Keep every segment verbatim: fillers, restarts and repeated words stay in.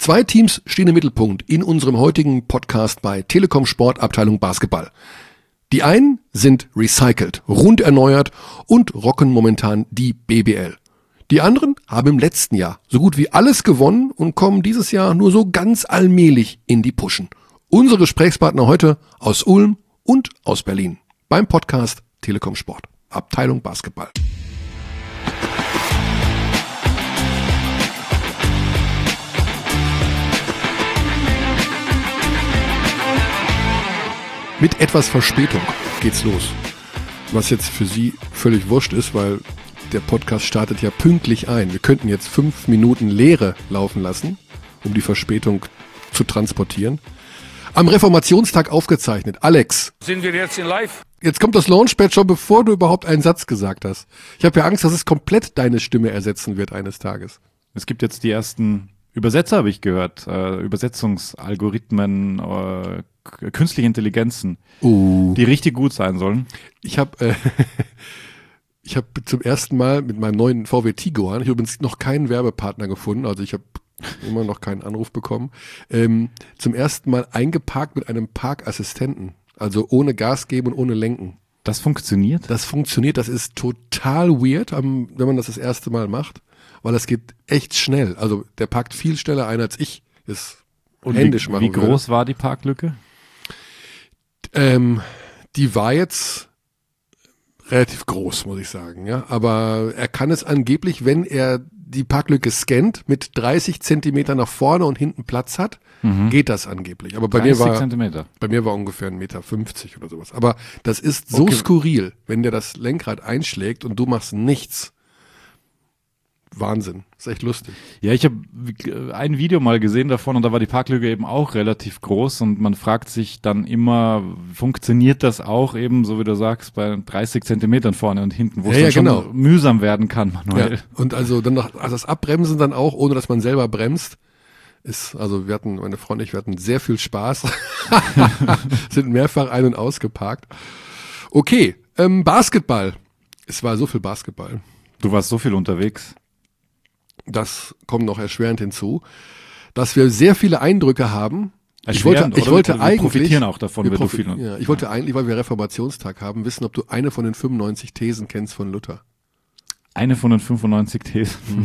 Zwei Teams stehen im Mittelpunkt in unserem heutigen Podcast bei Telekom Sport Abteilung Basketball. Die einen sind recycelt, rund erneuert und rocken momentan die B B L. Die anderen haben im letzten Jahr so gut wie alles gewonnen und kommen dieses Jahr nur so ganz allmählich in die Puschen. Unsere Gesprächspartner heute aus Ulm und aus Berlin beim Podcast Telekom Sport Abteilung Basketball. Mit etwas Verspätung geht's los. Was jetzt für Sie völlig wurscht ist, weil der Podcast startet ja pünktlich ein. Wir könnten jetzt fünf Minuten Leere laufen lassen, um die Verspätung zu transportieren. Am Reformationstag aufgezeichnet. Alex. Sind wir jetzt in live? Jetzt kommt das Launchpad schon, bevor du überhaupt einen Satz gesagt hast. Ich habe ja Angst, dass es komplett deine Stimme ersetzen wird eines Tages. Es gibt jetzt die ersten Übersetzer, habe ich gehört. Äh, Übersetzungsalgorithmen, äh, künstliche Intelligenzen, uh. die richtig gut sein sollen. Ich habe äh, ich habe zum ersten Mal mit meinem neuen V W Tiguan, ich habe übrigens noch keinen Werbepartner gefunden, also ich habe immer noch keinen Anruf bekommen, ähm, zum ersten Mal eingeparkt mit einem Parkassistenten, also ohne Gas geben und ohne Lenken. Das funktioniert? Das funktioniert, das ist total weird, wenn man das das erste Mal macht, weil das geht echt schnell. Also der parkt viel schneller ein, als ich es und händisch wie, machen Wie groß würde. war die Parklücke? Ähm, die war jetzt relativ groß, muss ich sagen, ja. Aber er kann es angeblich, wenn er die Parklücke scannt, mit dreißig Zentimeter nach vorne und hinten Platz hat, mhm. geht das angeblich. Aber bei mir war, Zentimeter. bei mir war ungefähr ein Meter fünfzig oder sowas. Aber das ist so okay. Skurril, wenn der das Lenkrad einschlägt und du machst nichts. Wahnsinn, ist echt lustig. Ja, ich habe ein Video mal gesehen davon und da war die Parklücke eben auch relativ groß und man fragt sich dann immer, funktioniert das auch eben, so wie du sagst, bei dreißig Zentimetern vorne und hinten, wo ja, es ja, dann genau. schon mühsam werden kann manuell. Ja. Und also dann noch, also das Abbremsen dann auch, ohne dass man selber bremst, ist, also wir hatten, meine Freundin und ich, wir hatten sehr viel Spaß, sind mehrfach ein- und ausgeparkt. Okay, ähm, Basketball. Es war so viel Basketball. Du warst so viel unterwegs. Das kommt noch erschwerend hinzu, dass wir sehr viele Eindrücke haben. Ich wollte, ich oder wollte wir eigentlich, profitieren auch davon, wir wenn profi- du viel. Ja, ich wollte ja. eigentlich, weil wir Reformationstag haben, wissen, ob du eine von den fünfundneunzig Thesen kennst von Luther. Eine von den fünfundneunzig Thesen.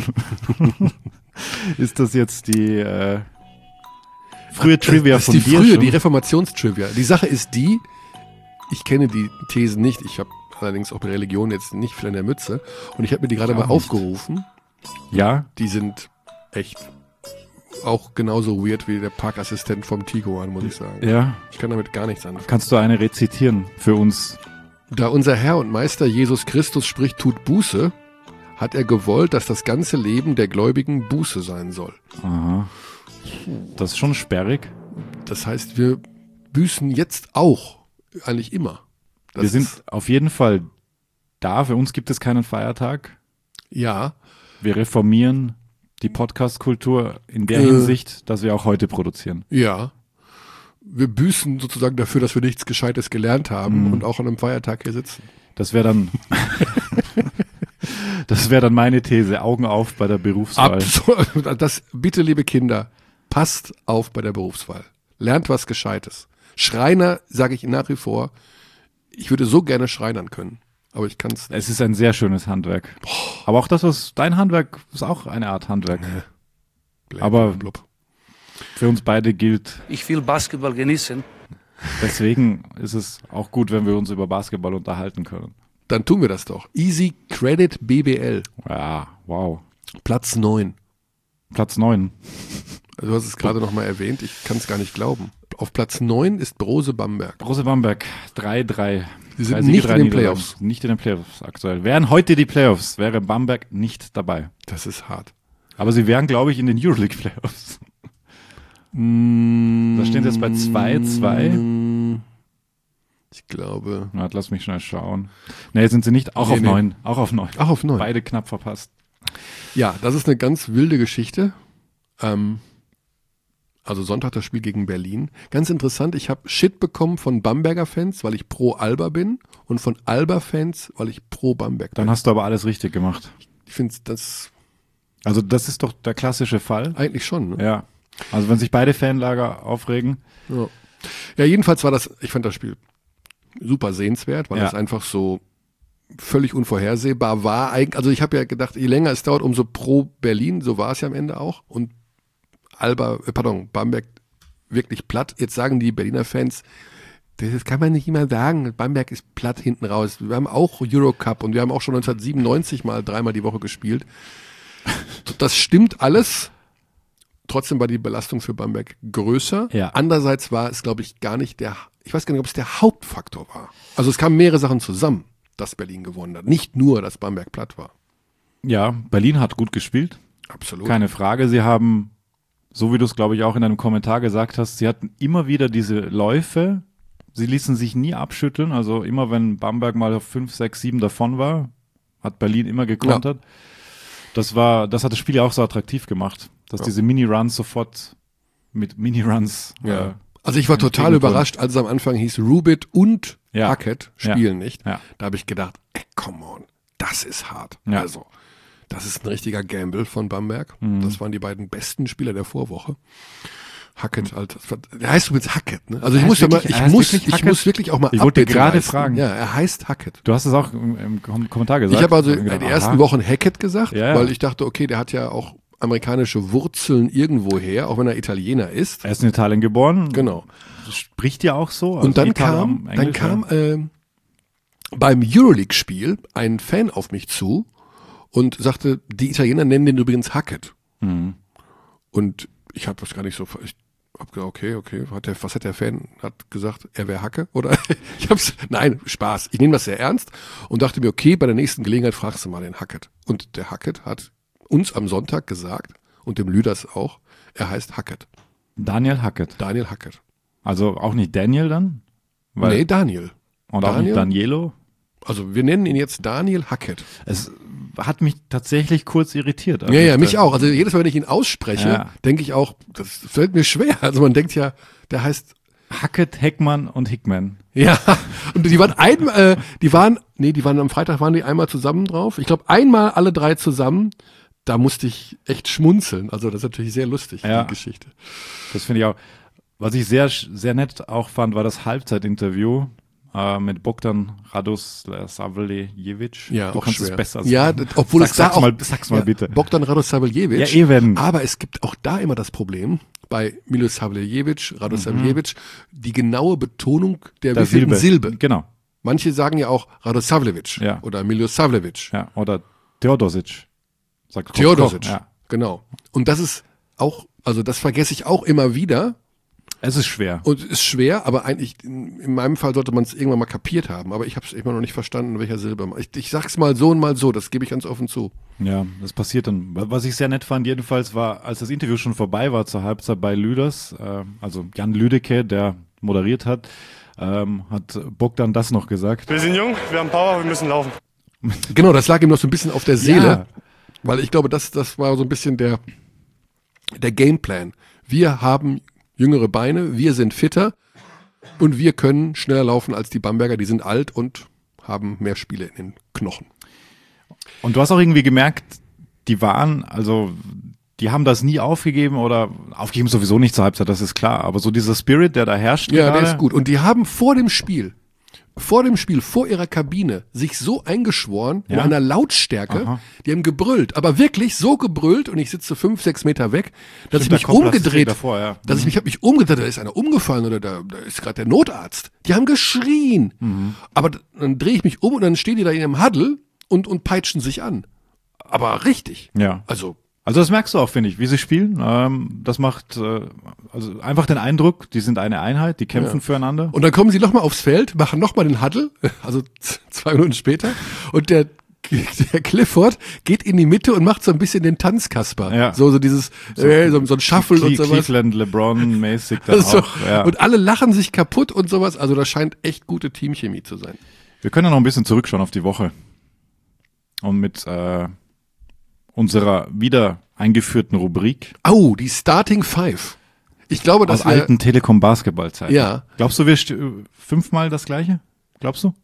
Ist das jetzt die äh, frühe Trivia das von ist die dir frühe, schon? die Reformationstrivia. Die Sache ist die, ich kenne die Thesen nicht. Ich habe allerdings auch bei Religion jetzt nicht viel in der Mütze. Und ich habe mir die gerade mal nicht. aufgerufen. Ja. Die sind echt auch genauso weird wie der Parkassistent vom Tiguan, muss ich sagen. Ja. Ich kann damit gar nichts anfangen. Kannst du eine rezitieren für uns? Da unser Herr und Meister Jesus Christus spricht, tut Buße, hat er gewollt, dass das ganze Leben der Gläubigen Buße sein soll. Aha. Das ist schon sperrig. Das heißt, wir büßen jetzt auch, eigentlich immer. Das wir sind ist, auf jeden Fall da. Für uns gibt es keinen Feiertag. Ja. Wir reformieren die Podcast-Kultur in der äh, Hinsicht, dass wir auch heute produzieren. Ja. Wir büßen sozusagen dafür, dass wir nichts Gescheites gelernt haben mm. und auch an einem Feiertag hier sitzen. Das wäre dann das wäre dann meine These. Augen auf bei der Berufswahl. Absolut. Das, bitte, liebe Kinder, passt auf bei der Berufswahl. Lernt was Gescheites. Schreiner, sage ich nach wie vor, ich würde so gerne schreinern können. Aber ich kann es nicht. Es ist ein sehr schönes Handwerk. Boah. Aber auch das, was dein Handwerk ist auch eine Art Handwerk. Nee. Blä, Aber blub. Für uns beide gilt. Ich will Basketball genießen. Deswegen ist es auch gut, wenn wir uns über Basketball unterhalten können. Dann tun wir das doch. Easy Credit B B L. Ja, wow. Platz neun. Platz neun. Also du hast es gerade nochmal erwähnt. Ich kann es gar nicht glauben. Auf Platz neun ist Brose Bamberg. Brose Bamberg. drei drei. Sie sind Siege, nicht in den Playoffs. Nicht in den Playoffs aktuell. Wären heute die Playoffs, wäre Bamberg nicht dabei. Das ist hart. Aber sie wären, glaube ich, in den Euroleague Playoffs. Mm, da steht jetzt bei zwei zwei. Ich glaube. Na, lass mich schnell schauen. Nee, sind sie nicht. Auch nee, auf nee. neun. Auch auf neun. Auch auf neun. Beide knapp verpasst. Ja, das ist eine ganz wilde Geschichte. Ähm, also Sonntag das Spiel gegen Berlin. Ganz interessant, ich habe Shit bekommen von Bamberger Fans, weil ich pro Alba bin, und von Alba-Fans, weil ich pro Bamberg bin. Dann hast du aber alles richtig gemacht. Ich finde das... Also das ist doch der klassische Fall. Eigentlich schon, ne? Ja. Also wenn sich beide Fanlager aufregen. Ja. ja, jedenfalls war das, ich fand das Spiel super sehenswert, weil Ja. das einfach so völlig unvorhersehbar war. Eig- Also ich habe ja gedacht, je länger es dauert, umso pro Berlin, so war es ja am Ende auch. Und Alba, äh, pardon, Bamberg wirklich platt. Jetzt sagen die Berliner Fans, das kann man nicht immer sagen, Bamberg ist platt hinten raus. Wir haben auch Eurocup und wir haben auch schon neunzehnhundertsiebenundneunzig mal dreimal die Woche gespielt. Das stimmt alles. Trotzdem war die Belastung für Bamberg größer. Ja. Andererseits war es, glaube ich, gar nicht der, ich weiß gar nicht, ob es der Hauptfaktor war. Also es kamen mehrere Sachen zusammen, dass Berlin gewonnen hat. Nicht nur, dass Bamberg platt war. Ja, Berlin hat gut gespielt. Absolut. Keine Frage. Sie haben, so wie du es, glaube ich, auch in einem Kommentar gesagt hast, sie hatten immer wieder diese Läufe. Sie ließen sich nie abschütteln. Also immer, wenn Bamberg mal auf fünf, sechs, sieben davon war, hat Berlin immer gekontert. Ja. Das war, das hat das Spiel ja auch so attraktiv gemacht, dass ja. diese Mini-Runs sofort mit Mini-Runs. Ja. Äh, also ich war total überrascht, als es am Anfang hieß, Rubit und ja. Hackett spielen ja. nicht. Ja. Da habe ich gedacht, ey, come on, das ist hart. Ja. Also, das ist ein richtiger Gamble von Bamberg. Mhm. Das waren die beiden besten Spieler der Vorwoche. Hackett, halt, der heißt übrigens Hackett, ne? Also ich Er muss ja mal, wirklich, ich muss, ich muss wirklich auch mal Ich wollte Updates gerade leisten. fragen. Ja, er heißt Hackett. Du hast es auch im, im Kom- Kommentar gesagt. Ich habe also ich in gedacht, den ersten aha. Wochen Hackett gesagt, Ja, ja. weil ich dachte, okay, der hat ja auch amerikanische Wurzeln irgendwoher, auch wenn er Italiener ist. Er ist in Italien geboren. Genau. Spricht ja auch so. Also Und dann Italien kam, am dann Englisch, kam äh, beim Euroleague-Spiel ein Fan auf mich zu und sagte, die Italiener nennen den übrigens Hackett. ja. Mhm. Und ich habe das gar nicht so, ich hab gedacht, okay, okay, hat der, was hat der Fan, hat gesagt, er wäre Hacke? Oder ich hab's, nein, Spaß. Ich nehme das sehr ernst und dachte mir, okay, bei der nächsten Gelegenheit fragst du mal den Hackett. Und der Hackett hat uns am Sonntag gesagt und dem Lüders auch, er heißt Hackett. Daniel Hackett. Daniel Hackett. Also auch nicht Daniel dann? Weil, nee, Daniel. und auch Daniel? nicht Danielo? Also wir nennen ihn jetzt Daniel Hackett. Es hat mich tatsächlich kurz irritiert. als Ja, ich ja, mich da- auch. Also jedes Mal, wenn ich ihn ausspreche, Ja. denke ich auch, das fällt mir schwer. Also man denkt ja, der heißt, Hackett, Heckmann und Hickman. ja, und die waren ein, äh, die waren, nee, die waren am Freitag, waren die einmal zusammen drauf. Ich glaube, einmal alle drei zusammen. Da musste ich echt schmunzeln. Also das ist natürlich sehr lustig, Ja. die Geschichte. Das finde ich auch. Was ich sehr, sehr nett auch fand, war das Halbzeitinterview äh, mit Bogdan Radosavljevic. Ja, du auch kannst schwer. es besser Ja, sagen. d- obwohl Sag- es da sag's auch, mal, sag's mal ja, bitte. Bogdan Radosavljevic. Ja, eben. Aber es gibt auch da immer das Problem, bei Milosavljevic, Radosavljevic, die genaue Betonung der, Der wievielten Silbe. Genau. Manche sagen ja auch Radosavljevic Ja. oder Milosavljevic. Ja, oder Theodosic. Sagt Koch, Theodosic, Koch, Ja. genau. Und das ist auch, also das vergesse ich auch immer wieder Es ist schwer. und ist schwer, aber eigentlich, in, in meinem Fall sollte man es irgendwann mal kapiert haben, aber ich habe es immer noch nicht verstanden, welcher Silbe. Ich, ich sag's mal so und mal so, das gebe ich ganz offen zu. Ja, das passiert dann. Was ich sehr nett fand, jedenfalls war, als das Interview schon vorbei war zur Halbzeit bei Lüders, äh, also Jan Lüdecke, der moderiert hat, ähm, hat Bogdan das noch gesagt. Wir sind jung, wir haben Power, wir müssen laufen. Genau, das lag ihm noch so ein bisschen auf der Seele, Ja. weil ich glaube, das, das war so ein bisschen der, der Gameplan. Wir haben jüngere Beine, wir sind fitter und wir können schneller laufen als die Bamberger, die sind alt und haben mehr Spiele in den Knochen. Und du hast auch irgendwie gemerkt, die waren, also die haben das nie aufgegeben oder aufgegeben sowieso nicht zur Halbzeit, das ist klar. Aber so dieser Spirit, der da herrscht Ja, gerade, der ist gut. Und die haben vor dem Spiel, vor dem Spiel, vor ihrer Kabine, sich so eingeschworen, Ja. in einer Lautstärke, Aha. die haben gebrüllt, aber wirklich so gebrüllt und ich sitze fünf, sechs Meter weg, dass Stimmt, ich der mich Koppler ist umgedreht, davor, ja. dass ich mich, hab mich umgedreht, da ist einer umgefallen oder da, da ist gerade der Notarzt. Die haben geschrien. Mhm. Aber d- dann drehe ich mich um und dann stehen die da in einem Huddle und, und peitschen sich an. Aber richtig. Ja. Also, Also das merkst du auch, finde ich, wie sie spielen. Ähm, das macht äh, also einfach den Eindruck, die sind eine Einheit, die kämpfen Ja. füreinander. und dann kommen sie nochmal aufs Feld, machen nochmal den Huddle, also z- zwei Minuten später, und der, der Clifford geht in die Mitte und macht so ein bisschen den Tanzkasper. Ja. So, so dieses, äh, so, so ein Shuffle Cle- und sowas. Cleveland, LeBron-mäßig dann So, auch. Ja. Und alle lachen sich kaputt und sowas. Also das scheint echt gute Teamchemie zu sein. Wir können ja noch ein bisschen zurückschauen auf die Woche. Und mit äh, unserer wieder eingeführten Rubrik Oh, die Starting Five. Ich glaube, aus dass wir, alten Telekom-Basketballzeiten. Ja. Glaubst du, wir st- fünfmal das gleiche? Glaubst du?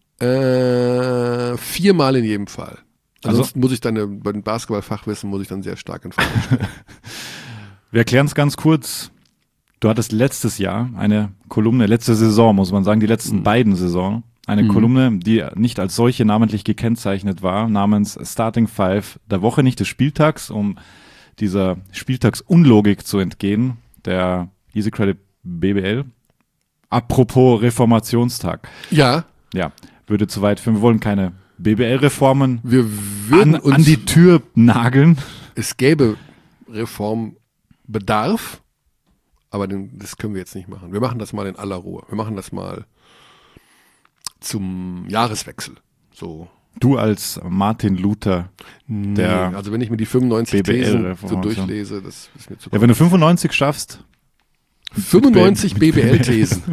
äh, viermal in jedem Fall. Also- Ansonsten muss ich dann, äh, bei dem Basketballfachwissen muss ich dann sehr stark in Frage stellen. Wir erklären es ganz kurz. Du hattest letztes Jahr eine Kolumne, letzte Saison muss man sagen, die letzten mhm. beiden Saison, eine mhm. Kolumne, die nicht als solche namentlich gekennzeichnet war, namens Starting Five der Woche, nicht des Spieltags, um dieser Spieltagsunlogik zu entgehen, der Easy Credit B B L. Apropos Reformationstag. Ja. Ja, würde zu weit führen. Wir wollen keine B B L-Reformen Wir würden an, uns, an die Tür nageln. Es gäbe Reformbedarf, aber den, das können wir jetzt nicht machen. Wir machen das mal in aller Ruhe. Wir machen das mal zum Jahreswechsel. So. Du als Martin Luther, der nee, also wenn ich mir die fünfundneunzig B B L Thesen so durchlese, das ist mir zu Ja, wenn du fünfundneunzig schaffst. fünfundneunzig B B L-Thesen.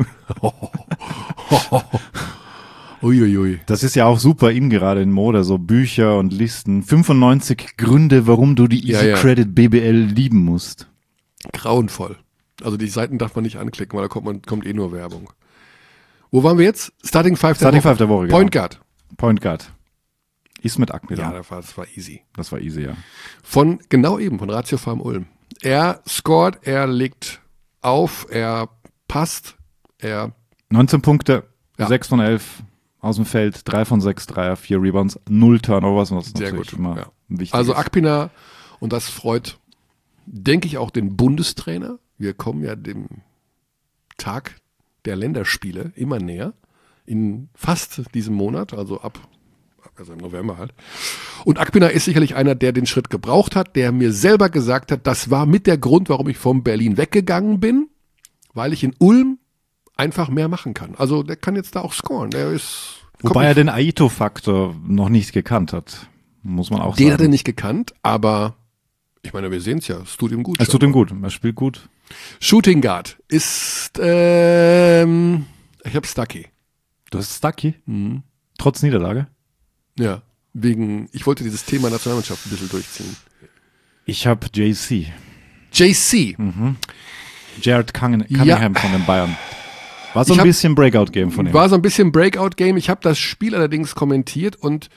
Uiuiui. Das ist ja auch super in gerade in Mode, so Bücher und Listen. fünfundneunzig Gründe, warum du die Easy Ja, ja. Credit B B L lieben musst. Grauenvoll. Also die Seiten darf man nicht anklicken, weil da kommt, man, kommt eh nur Werbung. Wo waren wir jetzt? Starting Five der Starting Woche. Five der Woche, Point genau. Guard. Point Guard. Ist mit Akmila. Ja, das war, das war easy. Das war easy, ja. Von, genau eben, von Ratio Farm Ulm. Er scored, er legt auf, er passt, er, neunzehn Punkte, Ja. sechs von elf aus dem Feld, drei von sechs Dreier, vier Rebounds, null Turnovers, was Sehr natürlich gut, immer ja. wichtig also ist. Akpina, und das freut, denke ich, auch den Bundestrainer. Wir kommen ja dem Tag der Länderspiele immer näher, in fast diesem Monat, also ab, also im November halt. Und Akpina ist sicherlich einer, der den Schritt gebraucht hat, der mir selber gesagt hat, das war mit der Grund, warum ich von Berlin weggegangen bin, weil ich in Ulm einfach mehr machen kann. Also der kann jetzt da auch scoren. Der ist, Wobei er den Aito-Faktor noch nicht gekannt hat, muss man auch den sagen. hat er nicht gekannt, aber ich meine, wir sehen es ja, es tut ihm gut. Es tut ihm gut, er spielt gut. Shooting Guard ist, ähm, ich habe Stucky. Du hast Stucky, Mhm. trotz Niederlage. Ja, wegen, ich wollte dieses Thema Nationalmannschaft ein bisschen durchziehen. Ich habe J C, J C. Jared Cunningham Ja. von den Bayern. War so Ich ein hab- bisschen Breakout-Game von ihm. War so ein bisschen Breakout-Game. Ich habe das Spiel allerdings kommentiert und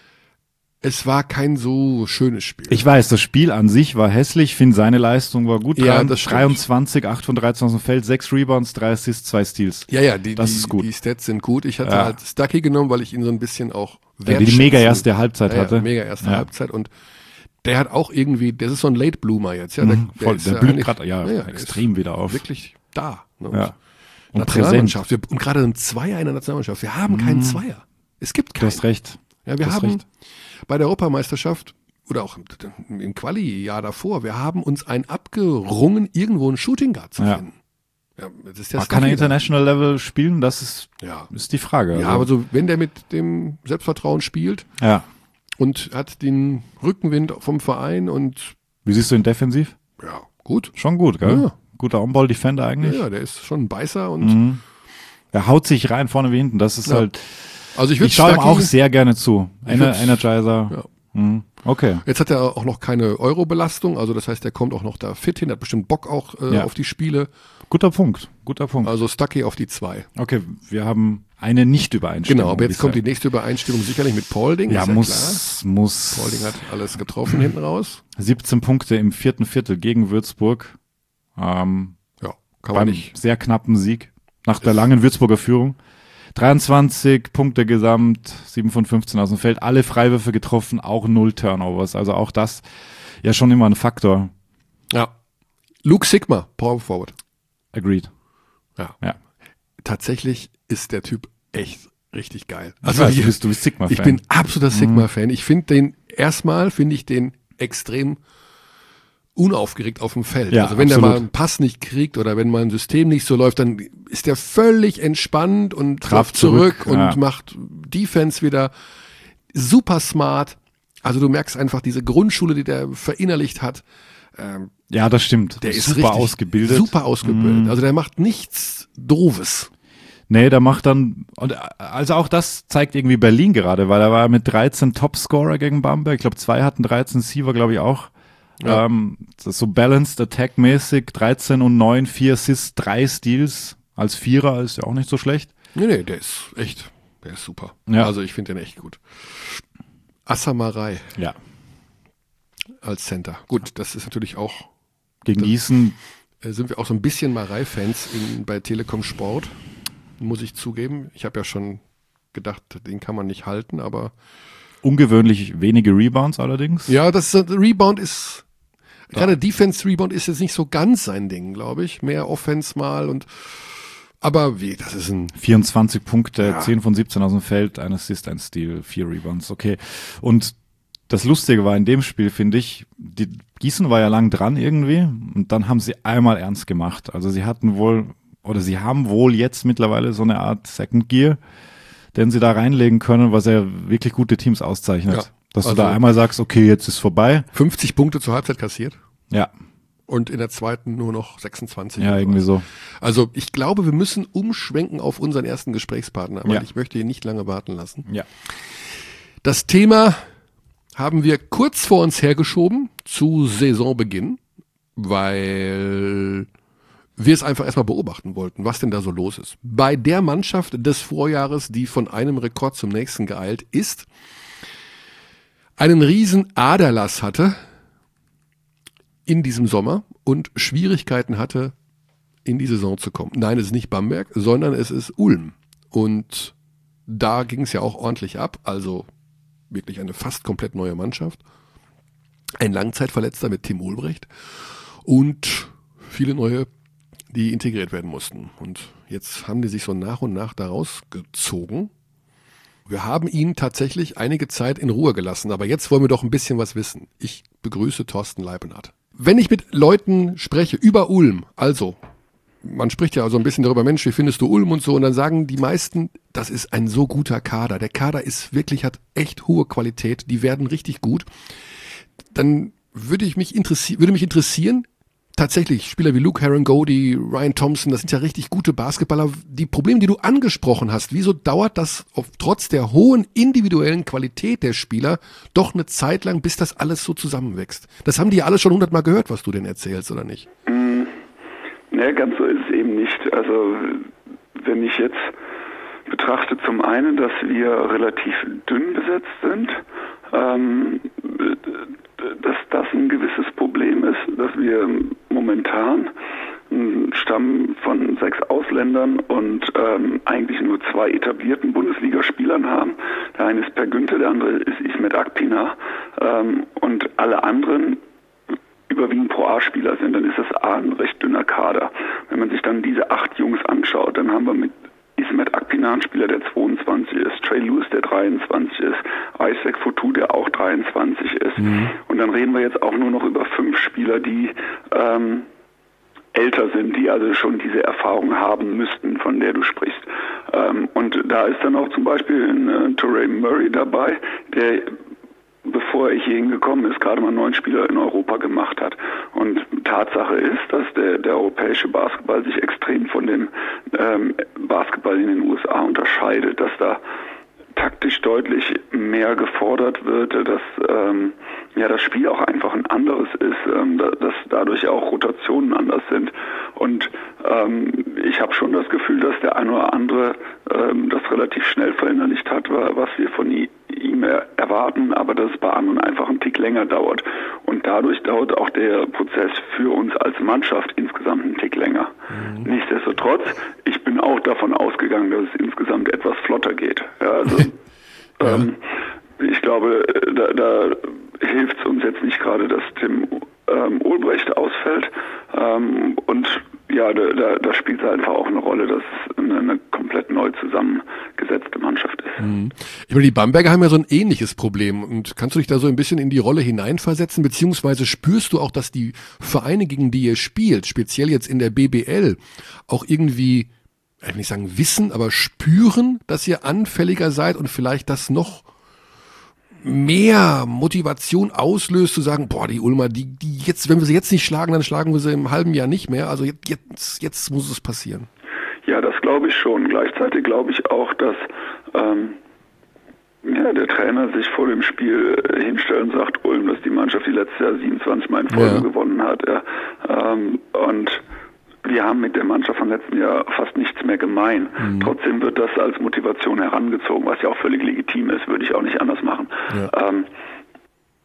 es war kein so schönes Spiel. Ich weiß, das Spiel an sich war hässlich, finde seine Leistung war gut. Ja, Drei- das stimmt. dreiundzwanzig, acht von dreizehn aus dem Feld, sechs Rebounds, drei Assists, zwei Steals. ja, ja, die, Das die, ist gut. die Stats sind gut. Ich hatte Ja. halt Stucky genommen, weil ich ihn so ein bisschen auch Der die mega erste Halbzeit ja, ja, hatte. mega erste Ja. Halbzeit und der hat auch irgendwie, das ist so ein Late Bloomer jetzt, ja. Der, Mhm, voll, ist der ja blüht eigentlich- gerade ja, der extrem ist wieder auf. Wirklich da. Ne? Ja. Und präsent. Nationalmannschaft. Wir, und gerade ein Zweier in der Nationalmannschaft. Wir haben keinen Zweier. Es gibt Du keinen. hast recht. Ja, wir du hast haben recht. bei der Europameisterschaft oder auch im, im Quali-Jahr davor, wir haben uns einen abgerungen, irgendwo einen Shooting Guard zu Ja. finden. Ja, das ist der Aber kann er Stucky. International Level spielen? Das ist, Ja. ist die Frage. Ja, Also, aber so, wenn der mit dem Selbstvertrauen spielt ja. und hat den Rückenwind vom Verein und Wie siehst du ihn defensiv? ja, gut. Schon gut, gell? Ja. Guter On-Ball-Defender Ja, eigentlich. ja, der ist schon ein Beißer und Mhm. Er haut sich rein, vorne wie hinten. Das ist Ja. halt. also ich würde Ich schaue ihm auch sehr gerne zu. Ener- würd's- Energizer. Ja. Mhm. Okay. Jetzt hat er auch noch keine Euro-Belastung, also das heißt, er kommt auch noch da fit hin, hat bestimmt Bock auch äh, Ja. auf die Spiele. Guter Punkt. Guter Punkt. Also Stucky auf die zwei. Okay, wir haben eine Nicht-Übereinstimmung. Genau, aber jetzt bisher. kommt die nächste Übereinstimmung sicherlich mit Paulding. Ja, ist ja muss, muss. klar. Paulding hat alles getroffen hinten raus. siebzehn Punkte im vierten Viertel gegen Würzburg. Ähm, Ja, kann man beim nicht. sehr knappen Sieg nach der langen Würzburger Führung. dreiundzwanzig Punkte gesamt, sieben von fünfzehn aus dem Feld, alle Freiwürfe getroffen, auch null Turnovers. Also auch das ja schon immer ein Faktor. Ja. Luke Sigma, Power Forward. Agreed. Ja. Ja. Tatsächlich ist der Typ echt richtig geil. Also hier- du bist, du bist Sigma-Fan. ich bin absoluter Sigma-Fan. Ich finde den, erstmal finde ich den extrem unaufgeregt auf dem Feld. Ja, also wenn der absolut. mal einen Pass nicht kriegt oder wenn mal ein System nicht so läuft, dann ist der völlig entspannt und Traf trifft zurück, zurück, und ja. macht Defense wieder super smart. Also du merkst einfach diese Grundschule, die der verinnerlicht hat. Ähm, Ja, das stimmt. der ist super richtig ausgebildet. Super ausgebildet. Also der macht nichts Doofes. Nee, der macht dann, und also auch das zeigt irgendwie Berlin gerade, weil er war mit dreizehn Topscorer gegen Bamberg. Ich glaube, zwei hatten dreizehn, sie war, glaube ich, auch. Ja. Ähm, das ist so balanced Attack-mäßig, dreizehn und neun, vier Assists, drei Steals. Als Vierer ist ja auch nicht so schlecht. Nee, nee, der ist echt, der ist super. Ja. Also ich finde den echt gut. Assamarei Ja. als Center. Gut, das ist natürlich auch Gegen Gießen Äh, sind wir auch so ein bisschen Marei-Fans in, bei Telekom Sport, muss ich zugeben. Ich habe ja schon gedacht, den kann man nicht halten, aber ungewöhnlich wenige Rebounds allerdings. ja, das ist, Rebound ist, gerade Defense Rebound ist jetzt nicht so ganz sein Ding, glaube ich. Mehr Offense mal und, aber wie, das ist ein, vierundzwanzig Punkte, Ja. zehn von siebzehn aus dem Feld, ein Assist, ein Steal, vier Rebounds, okay. Und das Lustige war in dem Spiel, finde ich, die Gießen war ja lang dran irgendwie und dann haben sie einmal ernst gemacht. Also sie hatten wohl, oder sie haben wohl jetzt mittlerweile so eine Art Second Gear, den sie da reinlegen können, was ja wirklich gute Teams auszeichnet. Ja, Dass also- du da einmal sagst, okay, jetzt ist vorbei. fünfzig Punkte zur Halbzeit kassiert Ja, und in der zweiten nur noch sechsundzwanzig. ja, oder irgendwie sowas. so. Also ich glaube, wir müssen umschwenken auf unseren ersten Gesprächspartner, weil Ja. ich möchte ihn nicht lange warten lassen. Ja. Das Thema haben wir kurz vor uns hergeschoben zu Saisonbeginn, weil wir es einfach erstmal beobachten wollten, was denn da so los ist. Bei der Mannschaft des Vorjahres, die von einem Rekord zum nächsten geeilt ist, einen riesen Aderlass hatte in diesem Sommer und Schwierigkeiten hatte, in die Saison zu kommen. Nein, es ist nicht Bamberg, sondern es ist Ulm. Und da ging es ja auch ordentlich ab, also wirklich eine fast komplett neue Mannschaft. Ein Langzeitverletzter mit Tim Ulbrecht und viele neue, die integriert werden mussten. Und jetzt haben die sich so nach und nach da rausgezogen. Wir haben ihn tatsächlich einige Zeit in Ruhe gelassen, aber jetzt wollen wir doch ein bisschen was wissen. Ich begrüße Thorsten Leipenhardt. Wenn ich mit Leuten spreche über Ulm, also man spricht ja so ein bisschen darüber, Mensch, wie findest du Ulm und so, und dann sagen die meisten, das ist ein so guter Kader. Der Kader ist wirklich, hat echt hohe Qualität, die werden richtig gut. Dann würde ich mich interessieren, würde mich interessieren, tatsächlich Spieler wie Luke Herringody, Ryan Thompson, das sind ja richtig gute Basketballer. Die Probleme, die du angesprochen hast, wieso dauert das auf, trotz der hohen individuellen Qualität der Spieler doch eine Zeit lang, bis das alles so zusammenwächst? Das haben die ja alle schon hundertmal gehört, was du denn erzählst, oder nicht? Ne, ganz so ist es eben nicht. Also wenn ich jetzt betrachte zum einen, dass wir relativ dünn besetzt sind, ähm, dass das ein gewisses Problem ist, dass wir momentan einen Stamm von sechs Ausländern und ähm, eigentlich nur zwei etablierten Bundesligaspielern haben. Der eine ist Per Günther, der andere ist Ismet Akpina, ähm, und alle anderen überwiegend Pro A-Spieler sind, dann ist das A ein recht dünner Kader. Wenn man sich dann diese acht Jungs anschaut, dann haben wir mit Ismet Akpina einen Spieler, der zweiundzwanzig ist, Trey Lewis, der dreiundzwanzig ist, Isaac Fotu, der auch dreiundzwanzig ist. Mhm. Und dann reden wir jetzt auch nur noch über fünf Spieler, die ähm, älter sind, die also schon diese Erfahrung haben müssten, von der du sprichst. Ähm, und da ist dann auch zum Beispiel ein äh, Torrey Murray dabei, der, bevor er hier hingekommen ist, gerade mal neun Spieler in Europa gemacht hat. Und Tatsache ist, dass der, der europäische Basketball sich extrem von dem ähm, Basketball in den U S A unterscheidet, dass da taktisch deutlich mehr gefordert wird, dass ähm, ja das Spiel auch einfach ein anderes ist, ähm, da, dass dadurch auch Rotationen anders sind. Und ähm, ich habe schon das Gefühl, dass der eine oder andere ähm, das relativ schnell verinnerlicht hat, was wir von ihm erwarten, aber dass es bei anderen einfach einen Tick länger dauert. Und dadurch dauert auch der Prozess für uns als Mannschaft insgesamt einen Tick länger. Mhm. Nichtsdestotrotz, ich bin auch davon ausgegangen, dass es insgesamt etwas flotter geht. Ja, also ja. Ähm, ich glaube, da, da hilft es uns jetzt nicht gerade, dass Tim ähm, Ulbrecht ausfällt. Ähm, und ja, da, da, da spielt es einfach auch eine Rolle, dass es eine, eine komplett neu zusammengesetzte Mannschaft ist. Mhm. Ich meine, die Bamberger haben ja so ein ähnliches Problem. Und kannst du dich da so ein bisschen in die Rolle hineinversetzen, beziehungsweise spürst du auch, dass die Vereine, gegen die ihr spielt, speziell jetzt in der B B L, auch irgendwie, ich will nicht sagen wissen, aber spüren, dass ihr anfälliger seid und vielleicht das noch mehr Motivation auslöst, zu sagen, boah, die Ulmer, die, die jetzt, wenn wir sie jetzt nicht schlagen, dann schlagen wir sie im halben Jahr nicht mehr. Also jetzt, jetzt, jetzt muss es passieren. Ja, das glaube ich schon. Gleichzeitig glaube ich auch, dass ähm, ja, der Trainer sich vor dem Spiel hinstellt und sagt, Ulm, dass die Mannschaft die letztes Jahr siebenundzwanzig Mal in Folge ja. gewonnen hat. Ja. Ähm, und wir haben mit der Mannschaft vom letzten Jahr fast nichts mehr gemein. Mhm. Trotzdem wird das als Motivation herangezogen, was ja auch völlig legitim ist, würde ich auch nicht anders machen. Ja. Ähm,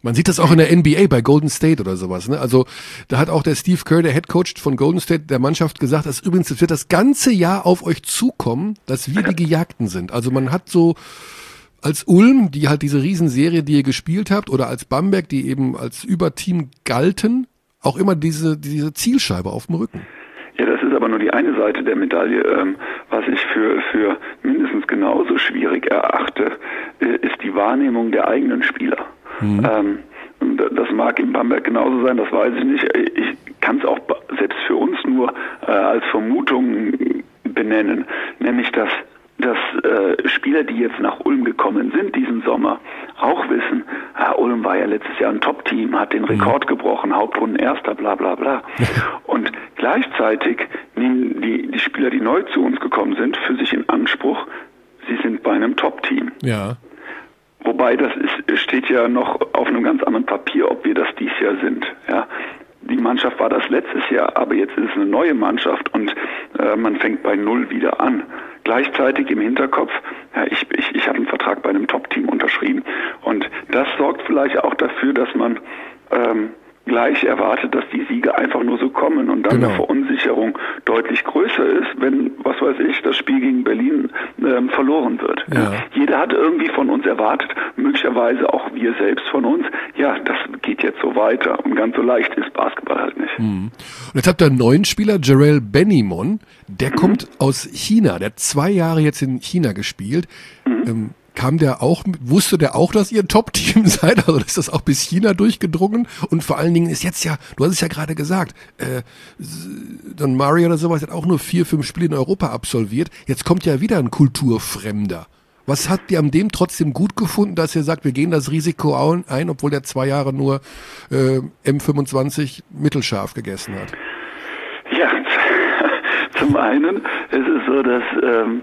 Man sieht das auch in der N B A bei Golden State oder sowas. Ne? Also da hat auch der Steve Kerr, der Head Coach von Golden State, der Mannschaft gesagt, dass übrigens, es wird das ganze Jahr auf euch zukommen, dass wir die Gejagten sind. Also man hat so als Ulm, die halt diese Riesenserie, die ihr gespielt habt, oder als Bamberg, die eben als Überteam galten, auch immer diese diese Zielscheibe auf dem Rücken. Ja, das ist aber nur die eine Seite der Medaille. Ähm, was ich für für mindestens genauso schwierig erachte, äh, ist die Wahrnehmung der eigenen Spieler. Mhm. Ähm, das mag in Bamberg genauso sein, das weiß ich nicht. Ich kann es auch selbst für uns nur äh, als Vermutung benennen, nämlich dass dass äh, Spieler, die jetzt nach Ulm gekommen sind diesen Sommer, auch wissen, ah, Ulm war ja letztes Jahr ein Top-Team, hat den Rekord mhm. gebrochen, Hauptrunden Erster, bla bla bla. Und gleichzeitig nehmen die, die Spieler, die neu zu uns gekommen sind, für sich in Anspruch, sie sind bei einem Top-Team. Ja. Wobei das ist, steht ja noch auf einem ganz anderen Papier, ob wir das dies Jahr sind. Ja. Die Mannschaft war das letztes Jahr, aber jetzt ist es eine neue Mannschaft und äh, man fängt bei Null wieder an. Gleichzeitig im Hinterkopf, ja, ich, ich, ich habe einen Vertrag bei einem Top-Team unterschrieben. Und das sorgt vielleicht auch dafür, dass man ähm, gleich erwartet, dass die Siege einfach nur so kommen und dann genau. eine Verunsicherung deutlich größer ist, wenn, was weiß ich, das Spiel gegen Berlin ähm, verloren wird. Ja. Jeder hat irgendwie von uns erwartet, möglicherweise auch wir selbst von uns, ja, das geht jetzt so weiter und ganz so leicht ist Basketball halt nicht. Mhm. Und jetzt habt ihr einen neuen Spieler, Jarrell Benimon, der mhm. kommt aus China, der hat zwei Jahre jetzt in China gespielt. Mhm. Ähm, Kam der auch, wusste der auch, dass ihr ein Top-Team seid? Also ist das auch bis China durchgedrungen? Und vor allen Dingen ist jetzt ja, du hast es ja gerade gesagt, äh, Don Mario oder sowas hat auch nur vier, fünf Spiele in Europa absolviert. Jetzt kommt ja wieder ein Kulturfremder. Was habt ihr an dem trotzdem gut gefunden, dass ihr sagt, wir gehen das Risiko ein, obwohl der zwei Jahre nur äh, M fünfundzwanzig mittelscharf gegessen hat? Ja, zum einen ist es so, dass ähm,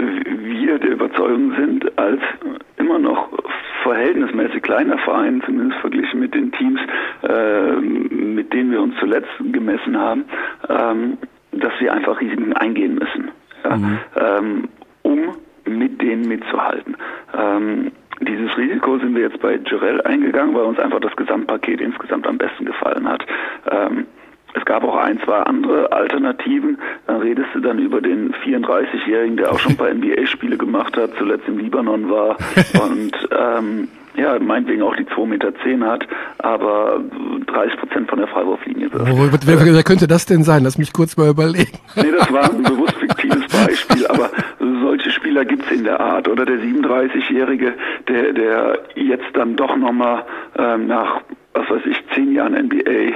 wir der Überzeugung sind, als immer noch verhältnismäßig kleiner Verein, zumindest verglichen mit den Teams, äh, mit denen wir uns zuletzt gemessen haben, ähm, dass wir einfach Risiken eingehen müssen, ja, mhm. ähm, um mit denen mitzuhalten. Ähm, Dieses Risiko sind wir jetzt bei Jarrell eingegangen, weil uns einfach das Gesamtpaket insgesamt am besten gefallen hat. Ähm, Es gab auch ein, zwei andere Alternativen. Dann redest du dann über den vierunddreißigjährigen, der auch schon ein paar N B A-Spiele gemacht hat, zuletzt im Libanon war und ähm, ja, meinetwegen auch die zwei Meter zehn hat, aber dreißig Prozent von der Freiwurflinie wirft. Oh, wer, wer könnte das denn sein? Lass mich kurz mal überlegen. Nee, das war ein bewusst fiktives Beispiel, aber solche Spieler gibt's in der Art. Oder der siebenunddreißigjährige, der, der jetzt dann doch nochmal ähm, nach, was weiß ich, zehn Jahren N B A äh,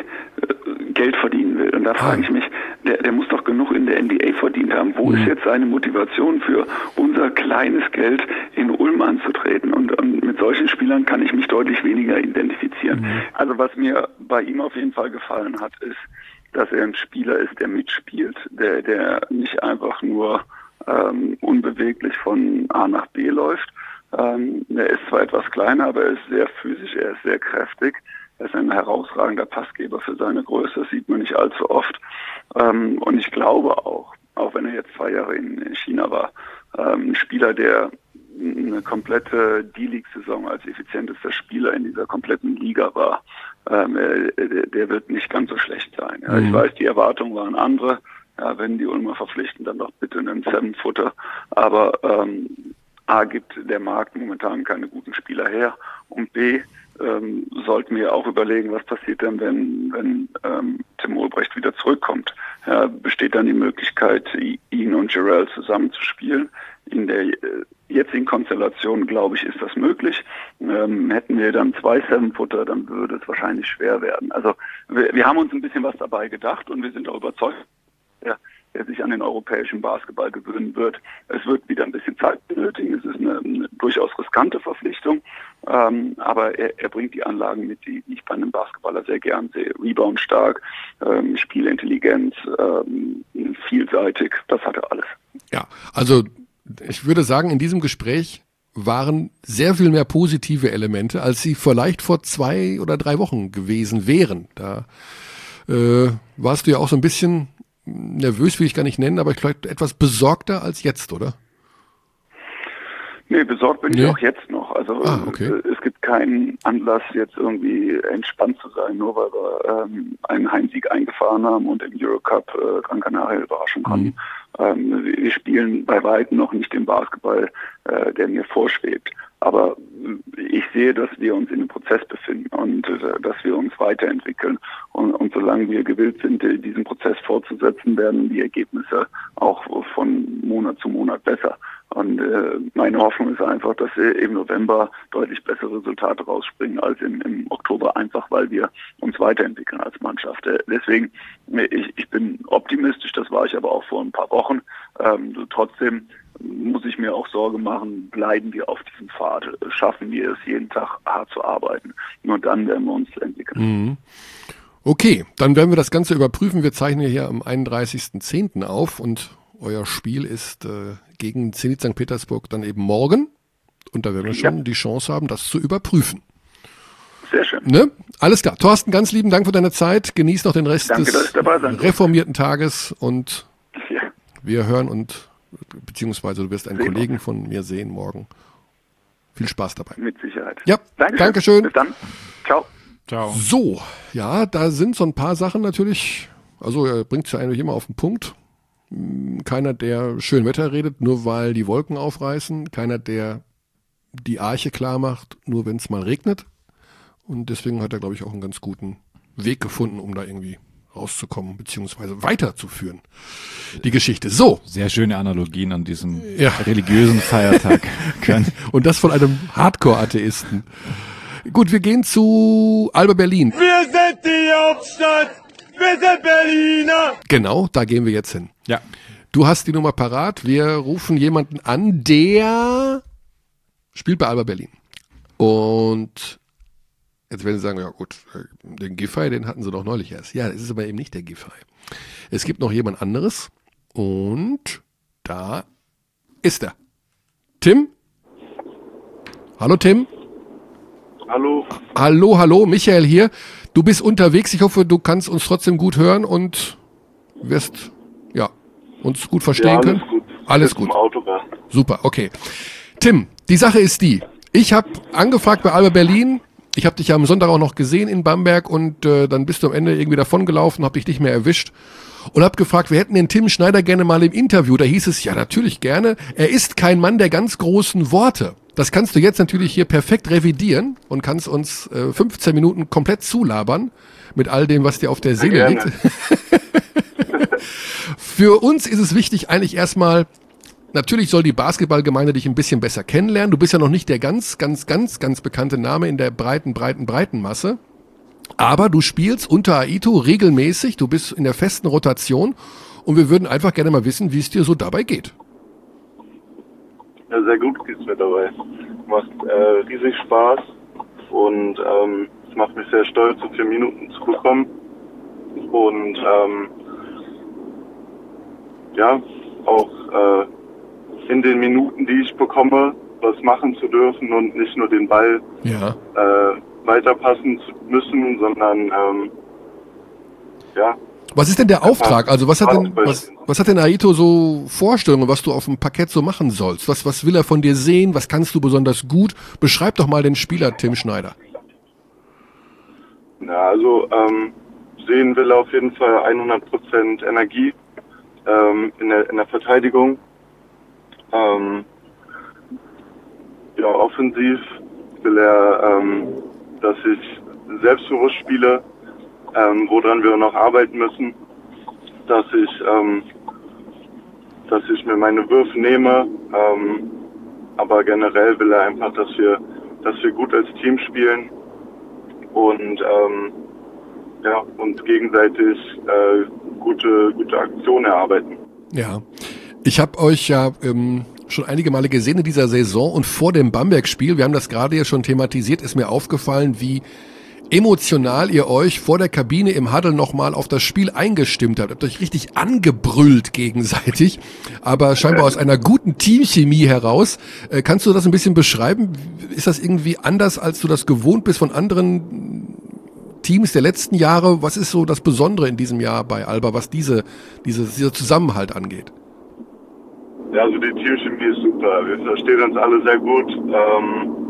Geld verdienen will. Und da frage ich mich, der, der muss doch genug in der N B A verdient haben. Wo mhm. ist jetzt seine Motivation für unser kleines Geld in Ulm anzutreten? Und, und mit solchen Spielern kann ich mich deutlich weniger identifizieren. Mhm. Also was mir bei ihm auf jeden Fall gefallen hat, ist, dass er ein Spieler ist, der mitspielt, der, der nicht einfach nur ähm, unbeweglich von A nach B läuft. Ähm, er ist zwar etwas kleiner, aber er ist sehr physisch, er ist sehr kräftig. Er ist ein herausragender Passgeber für seine Größe, das sieht man nicht allzu oft. Ähm, und ich glaube auch, auch wenn er jetzt zwei Jahre in, in China war, ähm, ein Spieler, der eine komplette D-League-Saison als effizientester Spieler in dieser kompletten Liga war, ähm, der, der wird nicht ganz so schlecht sein. Ja, mhm. Ich weiß, die Erwartungen waren andere. Ja, wenn die Ulmer verpflichten, dann doch bitte einen Seven-Footer. Aber ähm, A, gibt der Markt momentan keine guten Spieler her und B, ähm, sollten wir auch überlegen, was passiert denn, wenn, wenn ähm, Tim Ulbrecht wieder zurückkommt. Ja, besteht dann die Möglichkeit, ihn und Jarrell zusammenzuspielen. In der äh, jetzigen Konstellation, glaube ich, ist das möglich. Ähm, hätten wir dann zwei Seven-Footer, dann würde es wahrscheinlich schwer werden. Also wir, wir haben uns ein bisschen was dabei gedacht und wir sind auch überzeugt, der, der sich an den europäischen Basketball gewöhnen wird. Es wird wieder ein bisschen Zeit benötigen. Es ist eine, eine durchaus riskante Verpflichtung, ähm, aber er, er bringt die Anlagen mit, die, die ich bei einem Basketballer sehr gern sehe. Rebound stark, ähm, Spielintelligenz, ähm, vielseitig, das hat er alles. Ja, also ich würde sagen, in diesem Gespräch waren sehr viel mehr positive Elemente, als sie vielleicht vor zwei oder drei Wochen gewesen wären. Da äh, warst du ja auch so ein bisschen nervös, will ich gar nicht nennen, aber ich glaube etwas besorgter als jetzt, oder? Nee, besorgt bin nee. ich auch jetzt noch. Also ah, okay. äh, es gibt keinen Anlass, jetzt irgendwie entspannt zu sein, nur weil wir ähm, einen Heimsieg eingefahren haben und im Eurocup äh, Gran Canaria überraschen konnten. Mhm. Ähm, wir spielen bei weitem noch nicht den Basketball, äh, der mir vorschwebt. Aber ich sehe, dass wir uns in einem Prozess befinden und äh, dass wir uns weiterentwickeln. Und, und solange wir gewillt sind, diesen Prozess fortzusetzen, werden die Ergebnisse auch von Monat zu Monat besser. Und äh, meine Hoffnung ist einfach, dass wir im November deutlich bessere Resultate rausspringen als im, im Oktober, einfach weil wir uns weiterentwickeln als Mannschaft. Äh, deswegen, ich, ich bin optimistisch, das war ich aber auch vor ein paar Wochen. Ähm, so trotzdem muss ich mir auch Sorge machen, bleiben wir auf diesem Pfad, schaffen wir es, jeden Tag hart zu arbeiten. Nur dann werden wir uns entwickeln. Mhm. Okay, dann werden wir das Ganze überprüfen. Wir zeichnen hier am einunddreißigsten zehnten auf und euer Spiel ist äh, gegen Zenit Sankt Petersburg dann eben morgen. Und da werden wir schon ja. die Chance haben, das zu überprüfen. Sehr schön. Ne? Alles klar. Thorsten, ganz lieben Dank für deine Zeit. Genieß noch den Rest Danke, des reformierten Tages und ja. wir hören und beziehungsweise du wirst einen Sehen Kollegen uns. von mir sehen morgen. Viel Spaß dabei. Mit Sicherheit. Ja, Dankeschön. Dankeschön. Bis dann. Ciao. Ciao. So, ja, da sind so ein paar Sachen natürlich, also er bringt es ja eigentlich immer auf den Punkt. Keiner, der schön Wetter redet, nur weil die Wolken aufreißen. Keiner, der die Arche klar macht, nur wenn es mal regnet. Und deswegen hat er, glaube ich, auch einen ganz guten Weg gefunden, um da irgendwie rauszukommen, beziehungsweise weiterzuführen, die Geschichte. So. Sehr schöne Analogien an diesem ja. religiösen Feiertag. Und das von einem Hardcore-Atheisten. Gut, wir gehen zu Alba Berlin. Wir sind die Hauptstadt, wir sind Berliner. Genau, da gehen wir jetzt hin. Ja. Du hast die Nummer parat. Wir rufen jemanden an, der spielt bei Alba Berlin. Und jetzt werden Sie sagen, ja gut, den Giffey, den hatten Sie doch neulich erst. Ja, das ist aber eben nicht der Giffey. Es gibt noch jemand anderes und da ist er. Tim? Hallo Tim? Hallo. Hallo, hallo, Michael hier. Du bist unterwegs. Ich hoffe, du kannst uns trotzdem gut hören und wirst ja, uns gut verstehen ja, alles können. Gut. Alles gut. Im Auto war. Super, okay. Tim, die Sache ist die. Ich habe angefragt bei Alba Berlin. Ich habe dich ja am Sonntag auch noch gesehen in Bamberg und äh, dann bist du am Ende irgendwie davongelaufen, habe dich nicht mehr erwischt und habe gefragt, wir hätten den Tim Schneider gerne mal im Interview. Da hieß es, ja natürlich gerne. Er ist kein Mann der ganz großen Worte. Das kannst du jetzt natürlich hier perfekt revidieren und kannst uns äh, fünfzehn Minuten komplett zulabern mit all dem, was dir auf der Seele liegt. Für uns ist es wichtig eigentlich erstmal, natürlich soll die Basketballgemeinde dich ein bisschen besser kennenlernen. Du bist ja noch nicht der ganz, ganz, ganz, ganz bekannte Name in der breiten, breiten, breiten Masse. Aber du spielst unter Aito regelmäßig, du bist in der festen Rotation und wir würden einfach gerne mal wissen, wie es dir so dabei geht. Ja, sehr gut geht's mir dabei. Macht äh, riesig Spaß und ähm, es macht mich sehr stolz, so vier Minuten zu bekommen. Und ähm, ja, auch äh, in den Minuten, die ich bekomme, was machen zu dürfen und nicht nur den Ball ja. äh, weiterpassen zu müssen, sondern ähm, ja. Was ist denn der Auftrag? Also was hat denn was, was hat denn Aito so Vorstellungen, was du auf dem Parkett so machen sollst? Was was will er von dir sehen? Was kannst du besonders gut? Beschreib doch mal den Spieler Tim Schneider. Ja, also ähm, sehen will er auf jeden Fall hundert Prozent Energie ähm, in der in der Verteidigung. Ähm, ja, offensiv will er, ähm, dass ich selbstbewusst spiele, ähm, woran wir noch arbeiten müssen, dass ich, ähm, dass ich mir meine Würfe nehme, ähm, aber generell will er einfach, dass wir, dass wir gut als Team spielen und ähm, ja und gegenseitig äh, gute, gute Aktionen erarbeiten. Ja, ich habe euch ja ähm, schon einige Male gesehen in dieser Saison und vor dem Bamberg-Spiel, wir haben das gerade ja schon thematisiert, ist mir aufgefallen, wie emotional ihr euch vor der Kabine im Huddle nochmal auf das Spiel eingestimmt habt. Ihr habt euch richtig angebrüllt gegenseitig, aber scheinbar aus einer guten Teamchemie heraus. Äh, kannst du das ein bisschen beschreiben? Ist das irgendwie anders, als du das gewohnt bist von anderen Teams der letzten Jahre? Was ist so das Besondere in diesem Jahr bei Alba, was diese, diese, dieser Zusammenhalt angeht? Ja, also die Teamchemie ist super. Wir verstehen uns alle sehr gut. Ähm,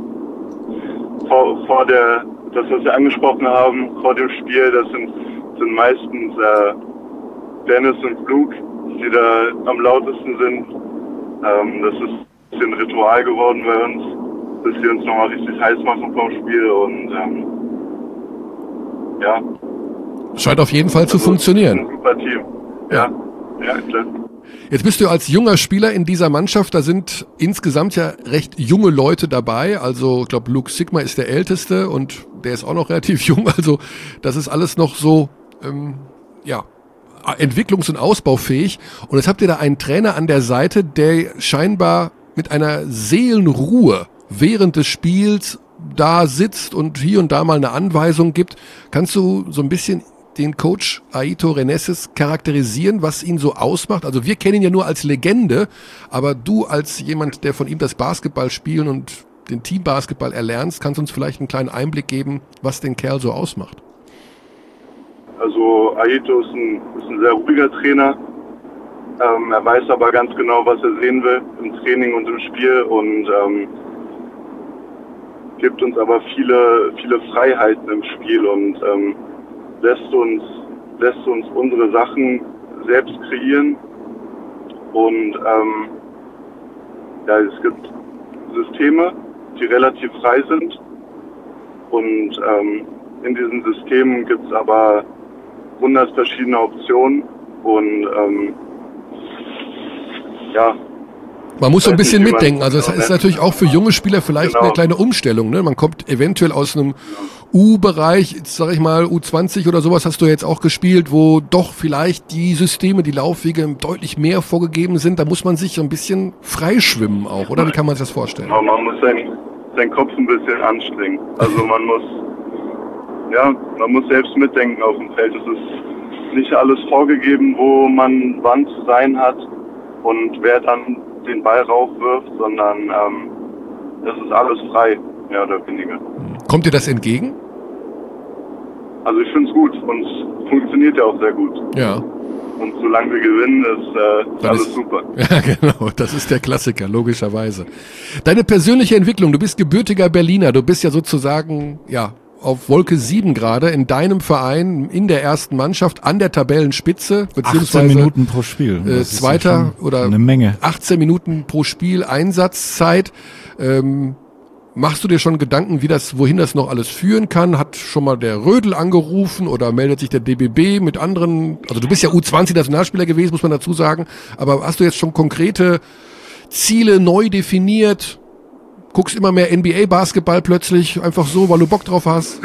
vor, vor der, das, was wir angesprochen haben, vor dem Spiel, das sind, sind meistens äh, Dennis und Luke, die da am lautesten sind. Ähm, das ist ein bisschen Ritual geworden bei uns, dass wir uns nochmal richtig heiß machen vom Spiel und ähm, ja. Scheint auf jeden Fall zu also, funktionieren. Ein super Team. Ja, ja, klar. Jetzt bist du als junger Spieler in dieser Mannschaft, da sind insgesamt ja recht junge Leute dabei, also ich glaube Luke Sigma ist der Älteste und der ist auch noch relativ jung, also das ist alles noch so, ähm, ja, entwicklungs- und ausbaufähig und jetzt habt ihr da einen Trainer an der Seite, der scheinbar mit einer Seelenruhe während des Spiels da sitzt und hier und da mal eine Anweisung gibt. Kannst du so ein bisschen den Coach Aito Reneses charakterisieren, was ihn so ausmacht? Also wir kennen ihn ja nur als Legende, aber du als jemand, der von ihm das Basketballspielen und den Teambasketball erlernst, kannst du uns vielleicht einen kleinen Einblick geben, was den Kerl so ausmacht? Also Aito ist ein, ist ein sehr ruhiger Trainer. Ähm, er weiß aber ganz genau, was er sehen will im Training und im Spiel und ähm, gibt uns aber viele, viele Freiheiten im Spiel und ähm, lässt uns, lässt uns unsere Sachen selbst kreieren und ähm, ja, es gibt Systeme, die relativ frei sind und ähm, in diesen Systemen gibt es aber hundert verschiedene Optionen und ähm, ja. Man muss so ein bisschen mitdenken, also es ist natürlich auch für junge Spieler vielleicht genau. eine kleine Umstellung, ne? Man kommt eventuell aus einem U-Bereich, jetzt sag ich mal U zwanzig oder sowas hast du jetzt auch gespielt, wo doch vielleicht die Systeme, die Laufwege deutlich mehr vorgegeben sind, da muss man sich so ein bisschen freischwimmen auch, oder? Wie kann man sich das vorstellen? Ja, man muss seinen, seinen Kopf ein bisschen anstrengen, also man muss, ja, man muss selbst mitdenken auf dem Feld, es ist nicht alles vorgegeben, wo man wann zu sein hat und wer dann den Ball raufwirft, sondern ähm, das ist alles frei, mehr oder weniger. Kommt dir das entgegen? Also ich finde es gut und es funktioniert ja auch sehr gut. Ja. Und solange wir gewinnen, ist, äh, ist alles ist, super. Ja, genau, das ist der Klassiker, logischerweise. Deine persönliche Entwicklung, du bist gebürtiger Berliner, du bist ja sozusagen, ja, auf Wolke sieben gerade in deinem Verein in der ersten Mannschaft an der Tabellenspitze, beziehungsweise achtzehn Minuten pro Spiel. Äh, Zweiter ja oder eine Menge. achtzehn Minuten pro Spiel Einsatzzeit. Ähm, machst du dir schon Gedanken, wie das, wohin das noch alles führen kann? Hat schon mal der Rödel angerufen oder meldet sich der D B B mit anderen? Also du bist ja U zwanzig Nationalspieler gewesen, muss man dazu sagen. Aber hast du jetzt schon konkrete Ziele neu definiert? Guckst immer mehr N B A-Basketball plötzlich, einfach so, weil du Bock drauf hast?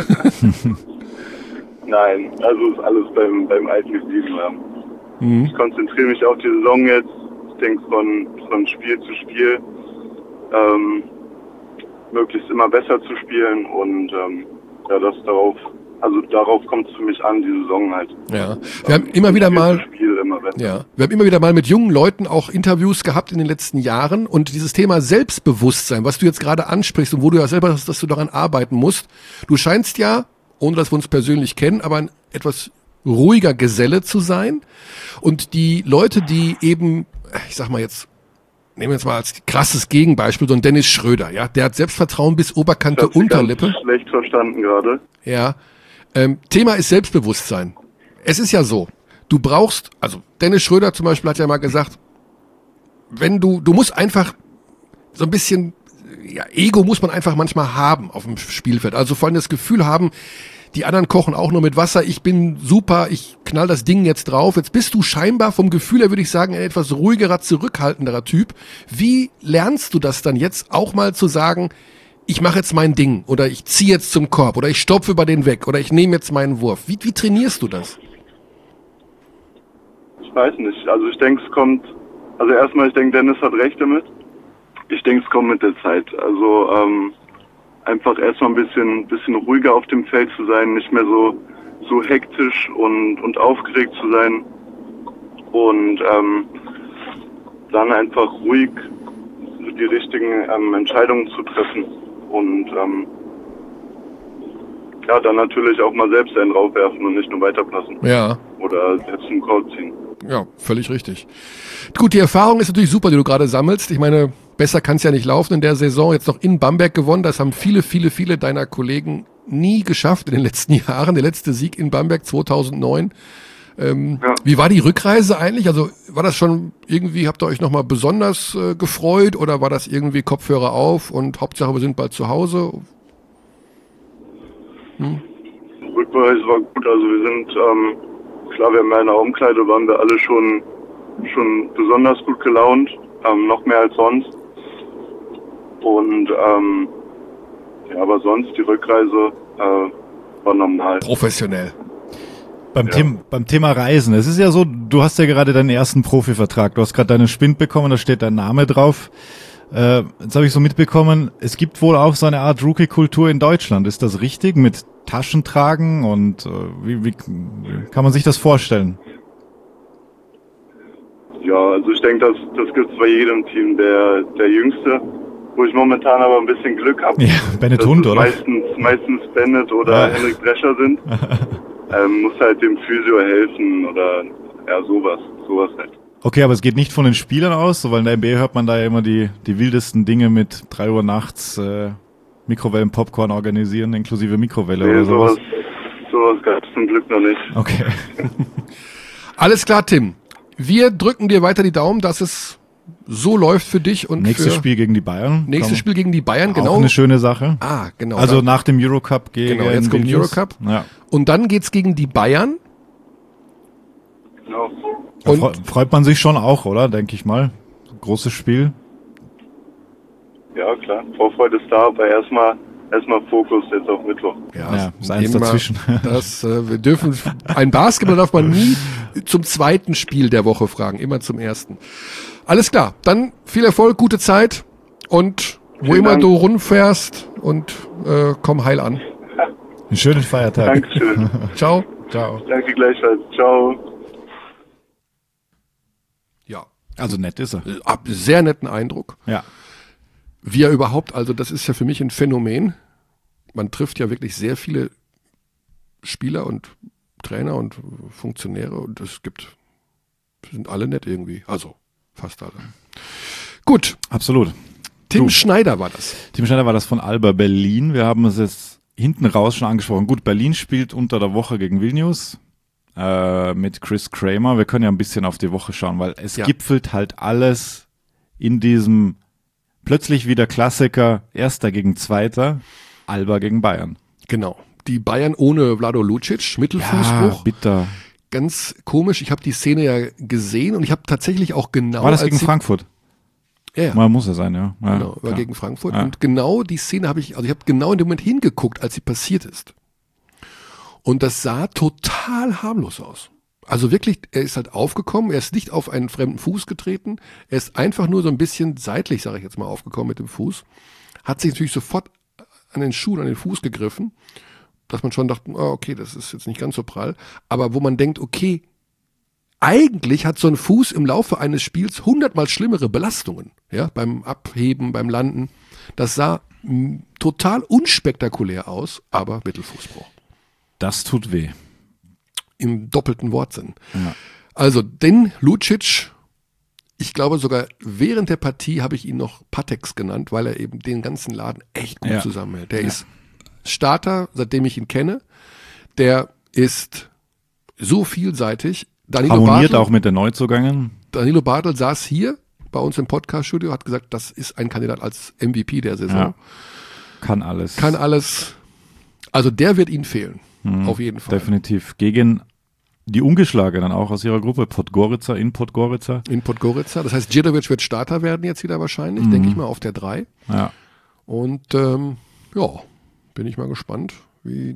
Nein, also ist alles beim, beim Alten geblieben. Ja. Mhm. Ich konzentriere mich auf die Saison jetzt. Ich denke von, von Spiel zu Spiel ähm, möglichst immer besser zu spielen und ähm, ja, das darauf, also darauf kommt es für mich an, die Saison halt. Ja, wir haben immer wieder mal, Spiel immer besser. ja, wir haben immer wieder mal mit jungen Leuten auch Interviews gehabt in den letzten Jahren und dieses Thema Selbstbewusstsein, was du jetzt gerade ansprichst und wo du ja selber hast, dass du daran arbeiten musst. Du scheinst ja, ohne dass wir uns persönlich kennen, aber ein etwas ruhiger Geselle zu sein und die Leute, die eben, ich sag mal jetzt, nehmen wir jetzt mal als krasses Gegenbeispiel so einen Dennis Schröder, ja, der hat Selbstvertrauen bis Oberkante, Ich hab Sie Unterlippe. ganz schlecht verstanden gerade. Ja, ähm, Thema ist Selbstbewusstsein. Es ist ja so, du brauchst, also Dennis Schröder zum Beispiel hat ja mal gesagt, wenn du, du musst einfach so ein bisschen, ja, Ego muss man einfach manchmal haben auf dem Spielfeld. Also vor allem das Gefühl haben, die anderen kochen auch nur mit Wasser, ich bin super, ich knall das Ding jetzt drauf. Jetzt bist du scheinbar vom Gefühl her, würde ich sagen, ein etwas ruhigerer, zurückhaltenderer Typ. Wie lernst du das dann jetzt auch mal zu sagen, ich mache jetzt mein Ding oder ich ziehe jetzt zum Korb oder ich stopfe über den weg oder ich nehme jetzt meinen Wurf? Wie, wie trainierst du das? Ich weiß nicht. Also ich denke, es kommt, also erstmal, ich denke, Dennis hat recht damit. Ich denke, es kommt mit der Zeit. Also ähm, einfach erstmal ein bisschen, bisschen ruhiger auf dem Feld zu sein, nicht mehr so, so hektisch und, und aufgeregt zu sein und ähm, dann einfach ruhig die richtigen ähm, Entscheidungen zu treffen und ähm, ja, dann natürlich auch mal selbst einen draufwerfen und nicht nur weiterpassen. Ja. Oder selbst einen Code ziehen. Ja, völlig richtig. Gut, die Erfahrung ist natürlich super, die du gerade sammelst. Ich meine, besser kann es ja nicht laufen in der Saison. Jetzt noch in Bamberg gewonnen. Das haben viele, viele, viele deiner Kollegen nie geschafft in den letzten Jahren. Der letzte Sieg in Bamberg zweitausendneun. Ähm, Ja. Wie war die Rückreise eigentlich? Also war das schon irgendwie, habt ihr euch nochmal besonders äh, gefreut oder war das irgendwie Kopfhörer auf und Hauptsache wir sind bald zu Hause? Rückreise war gut, also wir sind, ähm, klar, wir haben in der Umkleide, waren wir alle schon, schon besonders gut gelaunt, ähm, noch mehr als sonst. Und, ähm, ja, aber sonst, die Rückreise äh, war normal. Professionell. Beim, Ja. Thema, beim Thema Reisen, es ist ja so, du hast ja gerade deinen ersten Profivertrag, du hast gerade deinen Spind bekommen, da steht dein Name drauf. Äh, jetzt habe ich so mitbekommen, es gibt wohl auch so eine Art Rookie-Kultur in Deutschland. Ist das richtig? Mit Taschentragen und äh, wie, wie, wie kann man sich das vorstellen? Ja, also ich denke, das, das gibt es bei jedem Team. Der, der Jüngste, wo ich momentan aber ein bisschen Glück habe, Ja, Bennett Hund, oder? meistens, meistens Bennett oder Ja. Henrik Drescher sind, ähm, muss halt dem Physio helfen oder ja, sowas, sowas halt. Okay, aber es geht nicht von den Spielern aus, so, weil in der N B A hört man da ja immer die, die wildesten Dinge mit drei Uhr nachts äh, Mikrowellen-Popcorn organisieren, inklusive Mikrowelle Nee, oder sowas. sowas, sowas gab es zum Glück noch nicht. Okay. Alles klar, Tim. Wir drücken dir weiter die Daumen, dass es so läuft für dich und Nächstes für Spiel gegen die Bayern. nächstes Komm, Spiel gegen die Bayern, Auch genau. eine schöne Sache. Ah, genau. Also dann, nach dem Eurocup gegen Genau, jetzt kommt Vilnius. Eurocup. Ja. und dann geht's gegen die Bayern. Genau. Da Und- freu- freut man sich schon auch, oder? Denke ich mal. Großes Spiel. Ja, klar. Vorfreude ist da, aber erstmal erstmal Fokus jetzt auf Mittwoch. Ja, ist eins immer dazwischen. Das, äh, wir dürfen, ein Basketball darf man nie zum zweiten Spiel der Woche fragen, immer zum ersten. Alles klar, dann viel Erfolg, gute Zeit und wo Vielen immer Dank. du rumfährst und äh, komm heil an. Einen schönen Feiertag. Dankeschön. Ciao. Ciao. Danke gleichfalls. Ciao. Ja, Also nett ist er. ab sehr netten Eindruck. Ja. Wie er überhaupt, also das ist ja für mich ein Phänomen. Man trifft ja wirklich sehr viele Spieler und Trainer und Funktionäre und es gibt, sind alle nett irgendwie. Also fast alle. Gut, Absolut. Tim Du. Schneider war das. Tim Schneider war das von Alba Berlin. Wir haben es jetzt hinten raus schon angesprochen. Gut, Berlin spielt unter der Woche gegen Vilnius äh, mit Chris Kramer. Wir können ja ein bisschen auf die Woche schauen, weil es Ja. gipfelt halt alles in diesem plötzlich wieder Klassiker, Erster gegen Zweiter, Alba gegen Bayern. Genau. Die Bayern ohne Vlado Lucic, Ja, Mittelfußbruch. bitter. Ganz komisch. Ich habe die Szene ja gesehen und ich habe tatsächlich auch genau. War das als gegen sie- Frankfurt? Ja, ja. Mal muss er sein, ja. ja Genau, war klar. gegen Frankfurt. Ja. Und genau die Szene habe ich, also ich habe genau in dem Moment hingeguckt, als sie passiert ist. Und das sah total harmlos aus. Also wirklich, er ist halt aufgekommen, er ist nicht auf einen fremden Fuß getreten, er ist einfach nur so ein bisschen seitlich, sage ich jetzt mal, aufgekommen mit dem Fuß, hat sich natürlich sofort an den Schuh, an den Fuß gegriffen, dass man schon dachte, oh, okay, das ist jetzt nicht ganz so prall, aber wo man denkt, okay, eigentlich hat so ein Fuß im Laufe eines Spiels hundertmal schlimmere Belastungen, ja, beim Abheben, beim Landen. Das sah mh, total unspektakulär aus, aber Mittelfußbruch. Das tut weh. Im doppelten Wortsinn. Ja. Also, den Lucic, ich glaube sogar während der Partie habe ich ihn noch Patex genannt, weil er eben den ganzen Laden echt gut Ja. zusammenhält. Der ist Starter, seitdem ich ihn kenne. Der ist so vielseitig. Danilo Harmoniert Bartel, auch mit den Neuzugängen. Danilo Bartel saß hier bei uns im Podcast-Studio, hat gesagt, das ist ein Kandidat als M V P der Saison. Ja. Kann alles. Kann alles, also der wird ihnen fehlen. Auf jeden Fall. Definitiv. Gegen die Ungeschlagenen auch aus ihrer Gruppe, Podgorica in Podgorica. In Podgorica. Das heißt, Djedovic wird Starter werden jetzt wieder wahrscheinlich, Mhm. denke ich mal, auf der drei. Ja. Und ähm, ja, bin ich mal gespannt, wie,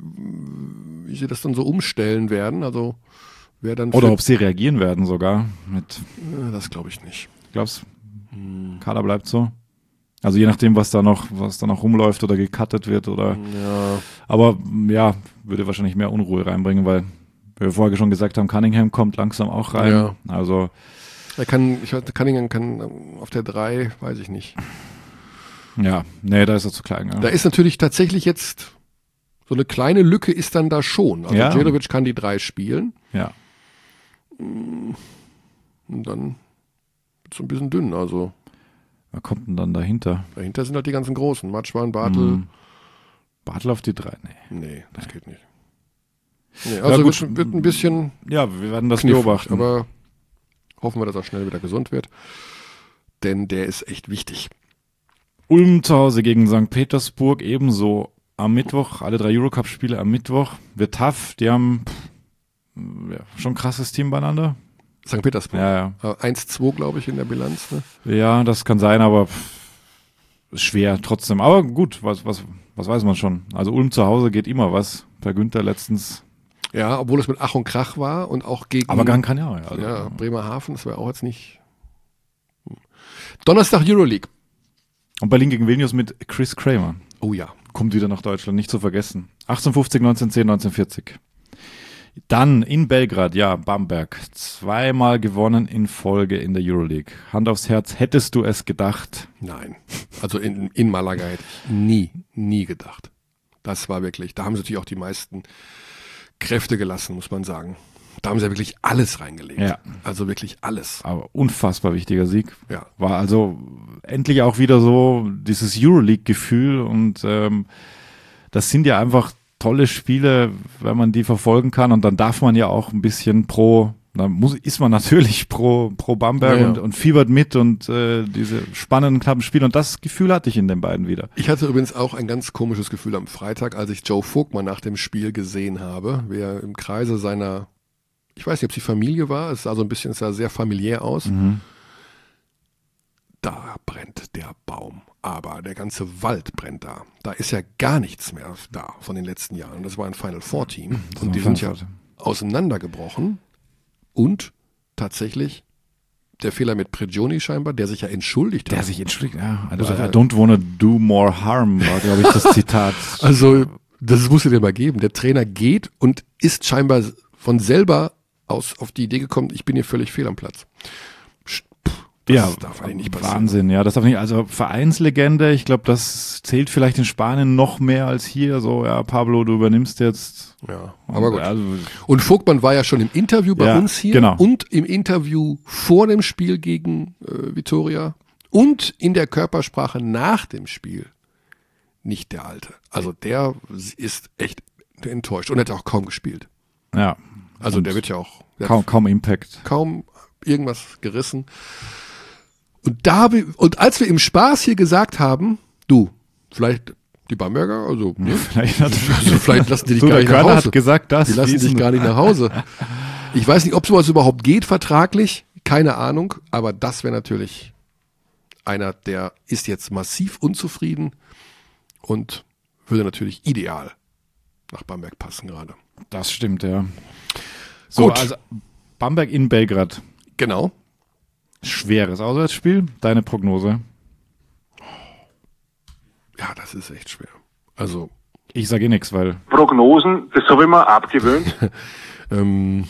wie sie das dann so umstellen werden. Also wer dann Oder für- ob sie reagieren werden sogar. Mit, Äh, das glaube ich nicht. glaubst Kader bleibt so. Also je nachdem, was da noch, was da noch rumläuft oder gecuttet wird oder. Ja, Aber ja, würde wahrscheinlich mehr Unruhe reinbringen, weil wir vorher schon gesagt haben, Cunningham kommt langsam auch rein. Ja. Also er kann, ich hatte Cunningham kann ähm, auf der drei, weiß ich nicht. ja, nee, da ist er zu klein. Ja. Da ist natürlich tatsächlich jetzt so eine kleine Lücke ist dann da schon. Also Ja. Djedovic kann die drei spielen ja. und dann wird es ein bisschen dünn. Also Wer kommt denn dann dahinter? Dahinter sind halt die ganzen Großen. Matschwan, Bartel. Hm. Bartel auf die drei? Nee. Nee, das geht nicht. Nee, also Ja, gut. wird, wird ein bisschen Ja, wir werden das knifflig, beobachten. aber hoffen wir, dass er schnell wieder gesund wird. Denn der ist echt wichtig. Ulm zu Hause gegen Sankt Petersburg, ebenso am Mittwoch, alle drei Eurocup-Spiele am Mittwoch. Wird tough, die haben pff, ja, schon ein krasses Team beieinander. Sankt Petersburg. Ja, ja. eins zwei, glaube ich, in der Bilanz. Ne? Ja, das kann sein, aber pff, ist schwer trotzdem. Aber gut, was, was, was weiß man schon. Also Ulm zu Hause geht immer was. Per Günther letztens. Ja, obwohl es mit Ach und Krach war und auch gegen Aber gar kein Jahr. Also, ja, Bremerhaven, das wäre auch jetzt nicht. Hm. Donnerstag Euroleague. Und Berlin gegen Vilnius mit Chris Kramer. Oh ja. Kommt wieder nach Deutschland, nicht zu vergessen. achtzehnhundertfünfzig, neunzehnhundertzehn, neunzehnhundertvierzig. Dann in Belgrad, ja, Bamberg. Zweimal gewonnen in Folge in der Euroleague. Hand aufs Herz, hättest du es gedacht? Nein. Also in, in Malaga hätte ich nie, nie gedacht. Das war wirklich, da haben sie natürlich auch die meisten Kräfte gelassen, muss man sagen. Da haben sie ja wirklich alles reingelegt. Ja. Also wirklich alles. Aber unfassbar wichtiger Sieg. Ja. War also endlich auch wieder so dieses Euroleague-Gefühl und ähm, das sind ja einfach tolle Spiele, wenn man die verfolgen kann und dann darf man ja auch ein bisschen pro, dann muss, ist man natürlich pro, pro Bamberg ja, ja. Und, und fiebert mit und äh, diese spannenden, knappen Spiele und das Gefühl hatte ich in den beiden wieder. Ich hatte übrigens auch ein ganz komisches Gefühl am Freitag, als ich Joe Vogtmann nach dem Spiel gesehen habe, wie er im Kreise seiner, ich weiß nicht, ob es die Familie war, es sah so ein bisschen, es sah sehr familiär aus. Mhm. Da brennt der Baum, aber der ganze Wald brennt da. Da ist ja gar nichts mehr da von den letzten Jahren. Das war ein Final Four Team Das und war die ein sind ja Final Four. auseinandergebrochen und tatsächlich der Fehler mit Prigioni scheinbar, der sich ja entschuldigt Der hat. sich entschuldigt, ja. Also, Also, I don't wanna do more harm, war, glaube ich, das Zitat. Also, das musst du dir mal geben. Der Trainer geht und ist scheinbar von selber aus auf die Idee gekommen, ich bin hier völlig fehl am Platz. Pff, Das ja, darf eigentlich nicht passieren. Wahnsinn, ja, das darf nicht, also Vereinslegende, ich glaube, das zählt vielleicht in Spanien noch mehr als hier, so, ja, Pablo, du übernimmst jetzt. Ja, aber gut. Also, Und Vogtmann war ja schon im Interview bei Ja, uns hier genau. und im Interview vor dem Spiel gegen äh, Vitoria und in der Körpersprache nach dem Spiel nicht der Alte. Also der ist echt enttäuscht und hat auch kaum gespielt. ja. Also Und der wird ja auch der kaum, hat kaum Impact. kaum irgendwas gerissen. Und da habe ich, und als wir im Spaß hier gesagt haben, du, vielleicht die Bamberger, also, ne? Vielleicht, hat, also vielleicht lassen die dich du, gar der nicht nach Körner Hause. hat gesagt, das. Die lassen diesen- dich gar nicht nach Hause. Ich weiß nicht, ob sowas überhaupt geht vertraglich, keine Ahnung, aber das wäre natürlich einer, der ist jetzt massiv unzufrieden und würde natürlich ideal nach Bamberg passen gerade. Das stimmt, ja. So, Gut. also Bamberg in Belgrad. Genau. Schweres Auswärtsspiel. Deine Prognose? Ja, das ist echt schwer. Also, Ich sage eh nichts, weil Prognosen, das habe ich mir abgewöhnt. ähm,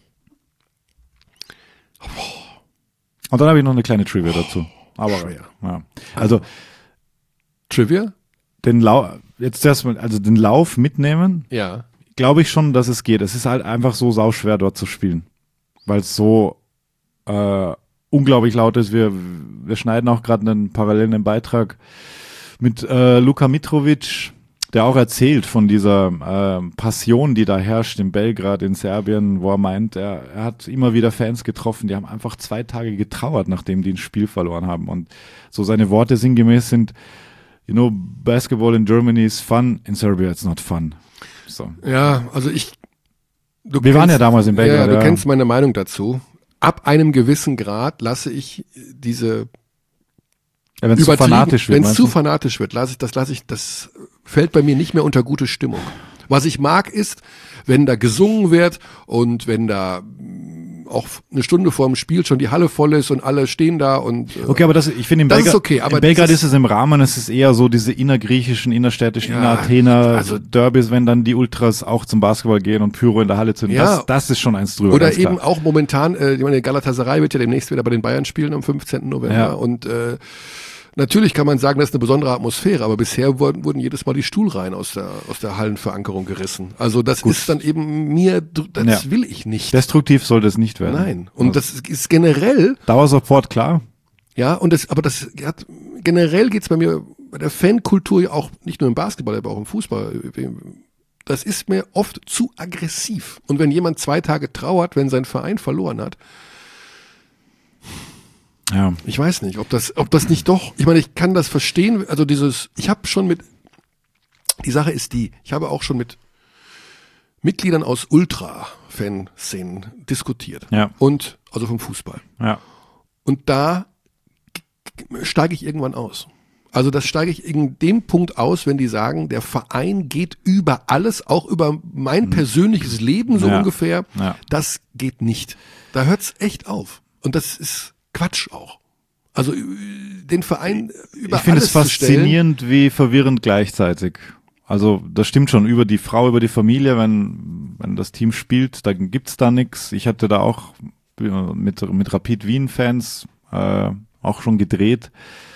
und dann habe ich noch eine kleine Trivia dazu. Aber schwer. ja. Also Trivia? den Lauf jetzt erstmal, also den Lauf mitnehmen, Ja. glaube ich schon, dass es geht. Es ist halt einfach so sauschwer dort zu spielen, weil es so äh, unglaublich laut ist. Wir wir schneiden auch gerade einen parallelen Beitrag mit äh, Luka Mitrovic, der auch erzählt von dieser äh, Passion, die da herrscht in Belgrad, in Serbien, wo er meint, er, er hat immer wieder Fans getroffen, die haben einfach zwei Tage getrauert, nachdem die ein Spiel verloren haben. Und so seine Worte sinngemäß sind, you know, basketball in Germany is fun, in Serbia it's not fun. So. Ja, also ich. Du Wir waren ja damals in Belgrad, Ja, du ja. kennst meine Meinung dazu. Ab einem gewissen Grad lasse ich diese Ja, wenn es zu übertrieben, fanatisch wird, wenn es meinst zu du? fanatisch wird, lasse ich das, lasse ich, das fällt bei mir nicht mehr unter gute Stimmung. Was ich mag ist, wenn da gesungen wird und wenn da mh, auch eine Stunde vor dem Spiel schon die Halle voll ist und alle stehen da und äh, Okay, aber das, ich finde in Das ist Belgrad, okay, aber in Belgrad das ist es im Rahmen, es ist eher so diese innergriechischen, innerstädtischen, Ja, Inner-Athener also- Derbys, wenn dann die Ultras auch zum Basketball gehen und Pyro in der Halle zünden. Ja. Das, das ist schon eins drüber. oder ganz eben klar. auch momentan, äh, ich meine, Galatasaray wird ja demnächst wieder bei den Bayern spielen am fünfzehnten November Ja. und äh, natürlich kann man sagen, das ist eine besondere Atmosphäre, aber bisher wurden, wurden jedes Mal die Stuhlreihen aus der, aus der Hallenverankerung gerissen. Also das ist dann eben mir, das Ja. will ich nicht. Destruktiv sollte es nicht werden. Nein. Und Also, das ist generell, Dauersupport, klar. Ja, und das, aber das hat, generell geht's bei mir, bei der Fankultur ja auch, nicht nur im Basketball, aber auch im Fußball, das ist mir oft zu aggressiv. Und wenn jemand zwei Tage trauert, wenn sein Verein verloren hat, Ja. ich weiß nicht, ob das, ob das nicht doch, ich meine, ich kann das verstehen, also dieses, ich habe schon mit, die Sache ist die, ich habe auch schon mit Mitgliedern aus Ultra-Fanszenen diskutiert. Ja. Und, also vom Fußball. Ja. Und da steige ich irgendwann aus. Also das steige ich in dem Punkt aus, wenn die sagen, der Verein geht über alles, auch über mein persönliches Leben so Ja. ungefähr. Ja. Das geht nicht. Da hört's echt auf. Und das ist Quatsch auch. Also den Verein über Ich finde alles es zu stellen. faszinierend wie verwirrend gleichzeitig. Also das stimmt schon, über die Frau, über die Familie, wenn wenn das Team spielt, dann gibt's da nix. Ich hatte da auch mit mit Rapid Wien Fans äh, auch schon gedreht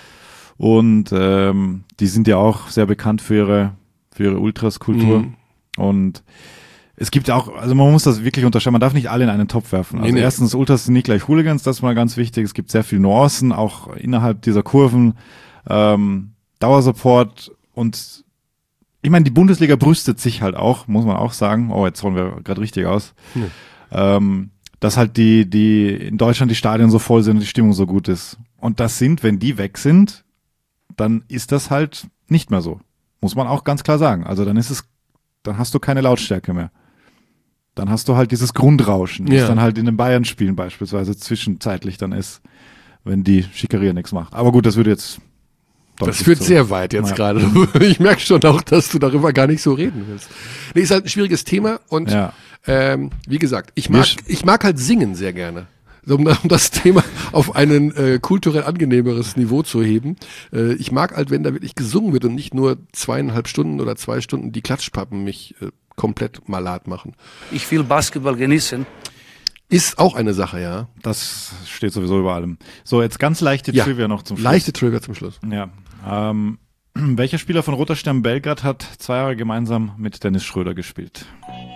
und ähm, die sind ja auch sehr bekannt für ihre für ihre Ultras-Kultur Mhm. und es gibt auch, also man muss das wirklich unterscheiden, man darf nicht alle in einen Topf werfen. Also Nee, nee. erstens, Ultras sind nicht gleich Hooligans, das ist mal ganz wichtig. Es gibt sehr viele Nuancen, auch innerhalb dieser Kurven, ähm, Dauersupport und ich meine, die Bundesliga brüstet sich halt auch, muss man auch sagen, oh, jetzt holen wir gerade richtig aus, Hm. ähm, dass halt die, die in Deutschland die Stadien so voll sind und die Stimmung so gut ist. Und das sind, wenn die weg sind, dann ist das halt nicht mehr so. Muss man auch ganz klar sagen. Also dann ist es, dann hast du keine Lautstärke mehr. Dann hast du halt dieses Grundrauschen, das Ja. dann halt in den Bayern-Spielen beispielsweise zwischenzeitlich dann ist, wenn die Schickeria nichts macht. Aber gut, das würde jetzt Das deutlich führt zu- sehr weit jetzt Ja. gerade. Ich merke schon auch, dass du darüber gar nicht so reden willst. Nee, ist halt ein schwieriges Thema und Ja. ähm, wie gesagt, ich Wir mag, sch- ich mag halt singen sehr gerne. Um, um das Thema auf ein äh, kulturell angenehmeres Niveau zu heben. Äh, ich mag halt, wenn da wirklich gesungen wird und nicht nur zweieinhalb Stunden oder zwei Stunden die Klatschpappen mich äh, komplett malat machen. Ich will Basketball genießen. Ist auch eine Sache, ja. Das steht sowieso über allem. So, jetzt ganz leichte Ja. Trivia noch zum Schluss. Leichte Trivia zum Schluss. Ja. Ähm, welcher Spieler von Roter Stern Belgrad hat zwei Jahre gemeinsam mit Dennis Schröder gespielt?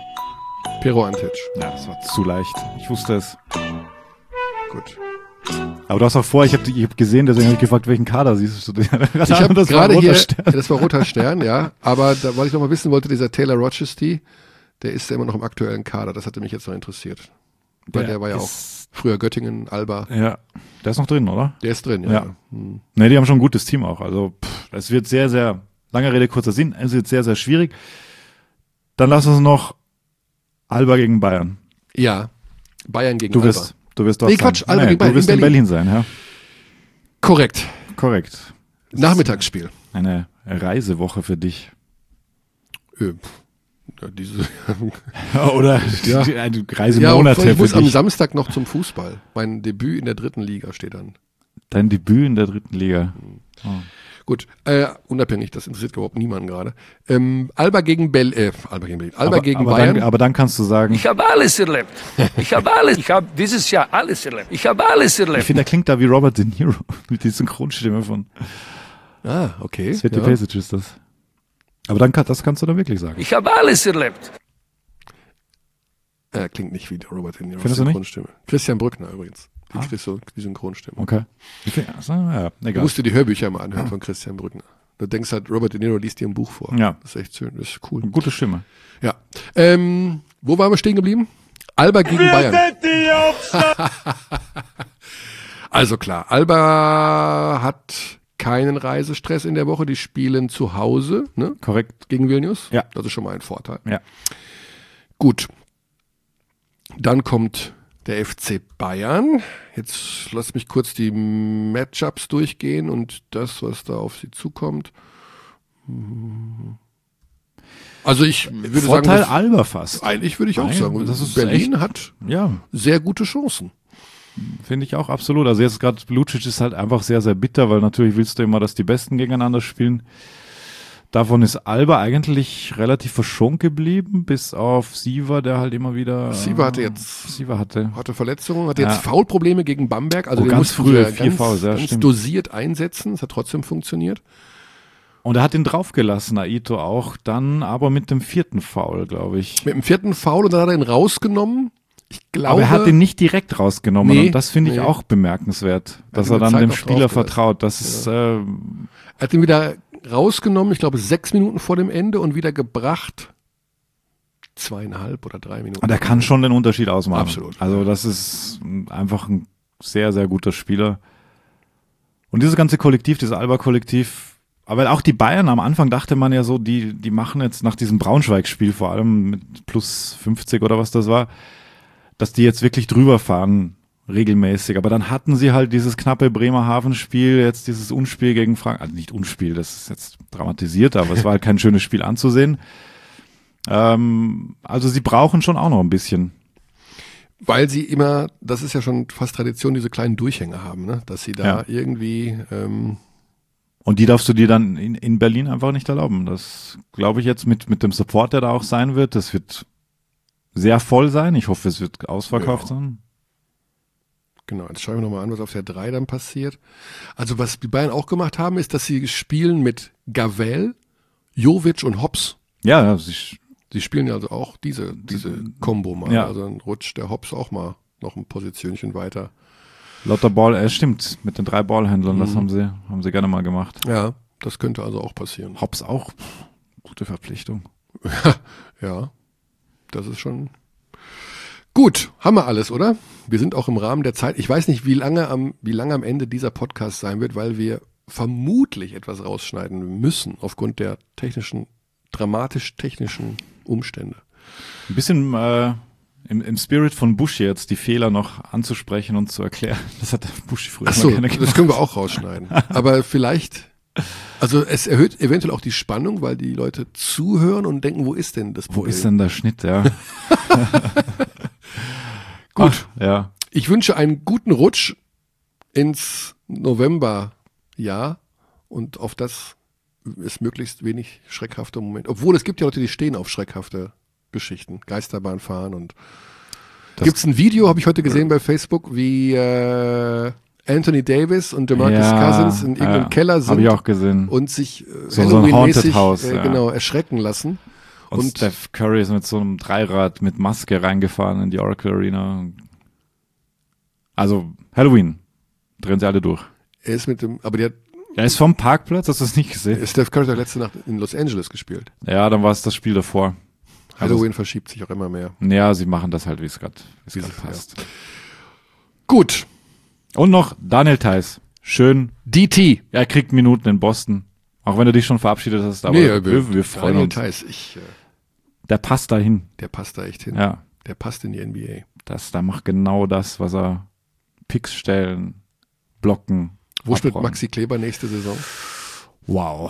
Pero Antic. Ja, das war zu leicht. Ich wusste es. Gut. Aber du hast auch vor, ich habe ich hab gesehen, deswegen habe ich gefragt, welchen Kader siehst du? Ich habe Das war gerade Roter hier, Stern. das war Roter Stern, ja, aber da, weil ich noch mal wissen wollte, dieser Taylor Rochester, der ist ja immer noch im aktuellen Kader, das hatte mich jetzt noch interessiert. Weil der, Der war ja auch ist- früher Göttingen, Alba, Ja, der ist noch drin, oder? der ist drin, ja. Ja. Hm. Ne, die haben schon ein gutes Team auch. Also pff, es wird sehr, sehr, lange Rede, kurzer Sinn, es wird sehr, sehr schwierig. Dann lass uns noch Alba gegen Bayern. Ja, Bayern gegen Du Alba. wirst, du wirst dort Nee, sein. Quatsch, Alba Nee, gegen Bayern du wirst in in Berlin sein, ja. Korrekt, Korrekt. Nachmittagsspiel. Eine Reisewoche für dich. Äh, ja, diese, Oder Ja. die- eine ja, und Reisemonate ich muss für am dich. Samstag noch zum Fußball. Mein Debüt in der dritten Liga steht an. Dein Debüt in der dritten Liga. Gut, äh, unabhängig, das interessiert überhaupt niemanden gerade. Ähm, Alba gegen Bell, äh, Alba gegen Berlin, Alba aber, gegen aber Bayern. Dann, aber dann kannst du sagen, Ich habe alles erlebt. Ich habe alles. Ich habe dieses Jahr alles erlebt. Ich habe alles ich erlebt. finde, der klingt da wie Robert De Niro mit der Synchronstimme von ah, okay. Sveti ja. Pesic ist das. Aber dann kann, das kannst du dann wirklich sagen. Ich habe alles erlebt. Äh, klingt nicht wie der Robert De Niro. Findest du nicht? Synchronstimme. Christian Brückner übrigens. Die, Ah. Christo, die Synchronstimme. Okay. Ich find, also, ja, Du egal. musst dir die Hörbücher mal anhören von Christian Brückner. Du denkst halt, Robert De Niro liest dir ein Buch vor. Ja. Das ist echt schön, das ist cool. Gute Stimme. Ja. Ähm, wo waren wir stehen geblieben? Alba gegen Wir Bayern. sind die Hauptstadt. Also klar, Alba hat keinen Reisestress in der Woche. Die spielen zu Hause, ne? Korrekt. Gegen Vilnius. Ja. Das ist schon mal ein Vorteil. Ja. Gut. Dann kommt der F C Bayern. Jetzt lass mich kurz die Matchups durchgehen und das, was da auf sie zukommt. Also ich würde Vorteil sagen, Alba fast. das, eigentlich würde ich auch Nein, sagen, das ist Berlin echt- hat Ja, sehr gute Chancen. finde ich auch absolut. Also jetzt gerade Lucic ist halt einfach sehr, sehr bitter, weil natürlich willst du immer, dass die Besten gegeneinander spielen. Davon ist Alba eigentlich relativ verschont geblieben, bis auf Siva, der halt immer wieder... Siva hatte jetzt- Siva hatte. Hatte Verletzungen, hatte jetzt Ja. Foulprobleme gegen Bamberg. Also Oh, den ganz mussten frühe sie vier ganz, Fouls, ja, ganz stimmt. dosiert einsetzen. Es hat trotzdem funktioniert. Und er hat ihn draufgelassen, Aito auch, dann aber mit dem vierten Foul, glaube ich. Mit dem vierten Foul und dann hat er ihn rausgenommen. Ich glaube, Aber er hat den nicht direkt rausgenommen Nee, und das finde ich nee. auch bemerkenswert, dass ihm er die dann Zeit dem noch Spieler draufgelassen. vertraut. Das ist, äh, er hat ihn wieder rausgenommen, ich glaube sechs Minuten vor dem Ende und wieder gebracht zweieinhalb oder drei Minuten. und er kann schon den Unterschied ausmachen. Absolut. Also das ist einfach ein sehr, sehr guter Spieler. Und dieses ganze Kollektiv, dieses Alba-Kollektiv, aber auch die Bayern, am Anfang dachte man ja so, die, die machen jetzt nach diesem Braunschweig-Spiel vor allem mit plus fünfzig oder was das war, dass die jetzt wirklich drüber fahren, regelmäßig. Aber dann hatten sie halt dieses knappe Bremerhaven-Spiel, jetzt dieses Unspiel gegen Frankreich, also nicht Unspiel, das ist jetzt dramatisiert, aber es war halt kein schönes Spiel anzusehen. Ähm, also sie brauchen schon auch noch ein bisschen. Weil sie immer, das ist ja schon fast Tradition, diese kleinen Durchhänge haben, ne? Dass sie da Ja. irgendwie ähm, Und die darfst du dir dann in, in Berlin einfach nicht erlauben. Das glaube ich jetzt mit, mit dem Support, der da auch sein wird. Das wird sehr voll sein. Ich hoffe, es wird ausverkauft Ja. sein. Genau, jetzt schauen wir nochmal an, was auf der drei dann passiert. Also was die Bayern auch gemacht haben, ist, dass sie spielen mit Gavel, Jovic und Hops. Ja, ja, sie, Sie spielen ja also auch diese, diese Kombo mal. Ja. Also dann rutscht der Hops auch mal noch ein Positionchen weiter. lauter Ball, äh, stimmt, mit den drei Ballhändlern, das Mhm. haben sie, haben sie gerne mal gemacht. Ja, das könnte also auch passieren. Hops auch, gute Verpflichtung. Ja, das ist schon gut. Haben wir alles, oder? Wir sind auch im Rahmen der Zeit. Ich weiß nicht, wie lange am, wie lange am Ende dieser Podcast sein wird, weil wir vermutlich etwas rausschneiden müssen aufgrund der technischen, dramatisch-technischen Umstände. Ein bisschen äh, im, im Spirit von Buschi jetzt die Fehler noch anzusprechen und zu erklären. Das hat Buschi früher Achso, immer gerne das gemacht. können wir auch rausschneiden. Aber vielleicht, also es erhöht eventuell auch die Spannung, weil die Leute zuhören und denken, wo ist denn das Wo Problem? ist denn der Schnitt, ja? Gut. Ach, ja. Ich wünsche einen guten Rutsch ins Novemberjahr und auf das ist möglichst wenig schreckhafte Momente. Obwohl es gibt ja Leute, die stehen auf schreckhafte Geschichten, Geisterbahn fahren und Das- gibt's ein Video, habe ich heute gesehen bei Facebook, wie äh, Anthony Davis und DeMarcus Ja, Cousins in irgendeinem ja, Keller Habe sind ich auch gesehen. und sich äh, So- so ein Halloween-mäßig Haunted House, äh, ja. genau erschrecken lassen. Und, Und- Steph Curry ist mit so einem Dreirad mit Maske reingefahren in die Oracle Arena. Also Halloween, drehen sie alle durch. Er ist mit dem, aber der Er ist vom Parkplatz, hast du das nicht gesehen? Steph Curry hat letzte Nacht in Los Angeles gespielt. Ja, dann war es das Spiel davor. Halloween verschiebt sich auch immer mehr. Ja, sie machen das halt, wie es gerade Wie es- passt. Gut, Und noch Daniel Theis. Schön. D T. Er kriegt Minuten in Boston. Auch wenn du dich schon verabschiedet hast, aber Nee, wir, wir freuen Daniel uns. Theis, ich, äh, Der passt dahin. der passt da echt hin. Ja, Der passt in die N B A. das, der macht genau das, was er Picks stellen, blocken. Wo spielt abräumen. Maxi Kleber nächste Saison? Wow.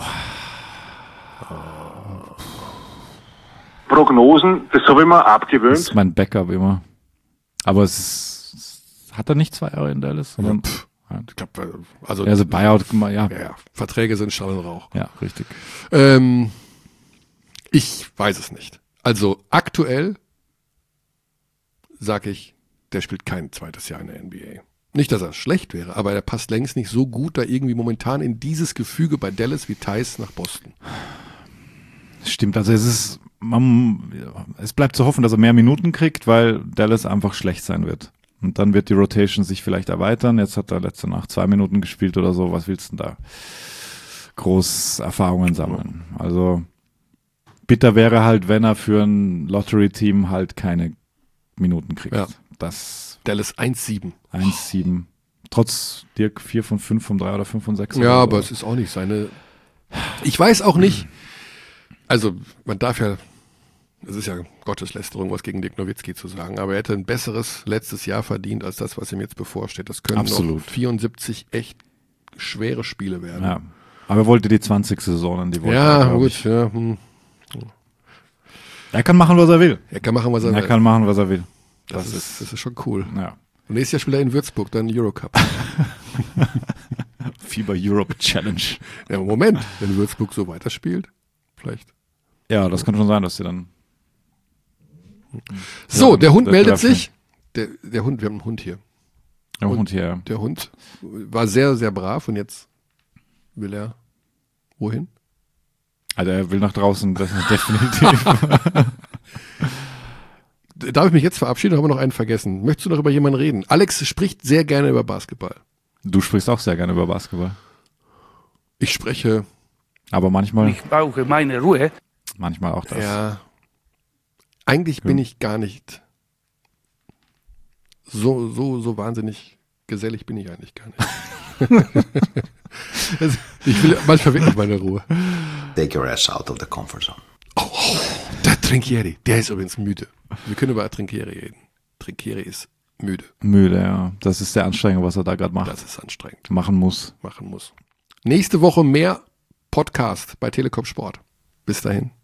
Prognosen, das habe ich mir Das abgewöhnt. ist mein Backup immer. Aber es ist, hat er nicht zwei Jahre in Dallas? Sondern, ja, Ich glaube, also, also Buyout gemacht, ja. ja, ja, Verträge sind Schall und Rauch. Ja, richtig. Ähm, ich weiß es nicht. Also aktuell sage ich, der spielt kein zweites Jahr in der N B A. Nicht, dass er schlecht wäre, aber er passt längst nicht so gut da irgendwie momentan in dieses Gefüge bei Dallas wie Theis nach Boston. Stimmt, also es ist, man, es bleibt zu hoffen, dass er mehr Minuten kriegt, weil Dallas einfach schlecht sein wird. Und dann wird die Rotation sich vielleicht erweitern. Jetzt hat er letzte Nacht zwei Minuten gespielt oder so. Was willst du denn da groß Erfahrungen sammeln? Also bitter wäre halt, wenn er für ein Lottery-Team halt keine Minuten kriegt. Ja. Das Dallas eins sieben. eins sieben. Trotz Dirk vier von fünf vom drei oder fünf von sechs. Ja, oder so. aber es ist auch nicht seine. Ich weiß auch nicht. Also, man darf ja, es ist ja Gotteslästerung, was gegen Dirk Nowitzki zu sagen, aber er hätte ein besseres letztes Jahr verdient als das, was ihm jetzt bevorsteht. Das können Absolut. noch vierundsiebzig echt schwere Spiele werden. Ja. Aber er wollte die zwanzig Saisonen, die wollte Ja, er, glaub gut. ich. Ja, hm. Er kann machen, was er will. Er kann machen, was er Er will. kann machen, was er will. Das, Das ist, das ist schon cool. Ja. Und nächstes Jahr spielt er in Würzburg, dann Eurocup. FIBA Europe Challenge. Ja, Moment, wenn Würzburg so weiterspielt, vielleicht. Ja, das kann schon sein, dass sie dann. So, Ja, der Hund der meldet Treffen. sich. Der, der Hund, wir haben einen Hund hier. Ja, Und- und hier. Der Hund war sehr, sehr brav und jetzt will er wohin? Also er will nach draußen, das ist definitiv. darf ich mich jetzt verabschieden? Haben wir noch einen vergessen? Möchtest du noch über jemanden reden? Alex spricht sehr gerne über Basketball. Du sprichst auch sehr gerne über Basketball. Ich spreche. Aber manchmal. Ich brauche meine Ruhe. Manchmal auch das. Ja. Eigentlich bin ich gar nicht so, so, so wahnsinnig gesellig bin ich eigentlich gar nicht. Ich will manchmal wirklich meine Ruhe. Take your ass out of the comfort zone. Oh, oh, der Trinkieri, der ist übrigens müde. Wir können über Trinkieri reden. Trinkieri ist müde. Müde, ja. Das ist sehr anstrengend, was er da gerade macht. Das ist anstrengend. Machen muss. Machen muss. Nächste Woche mehr Podcast bei Telekom Sport. Bis dahin.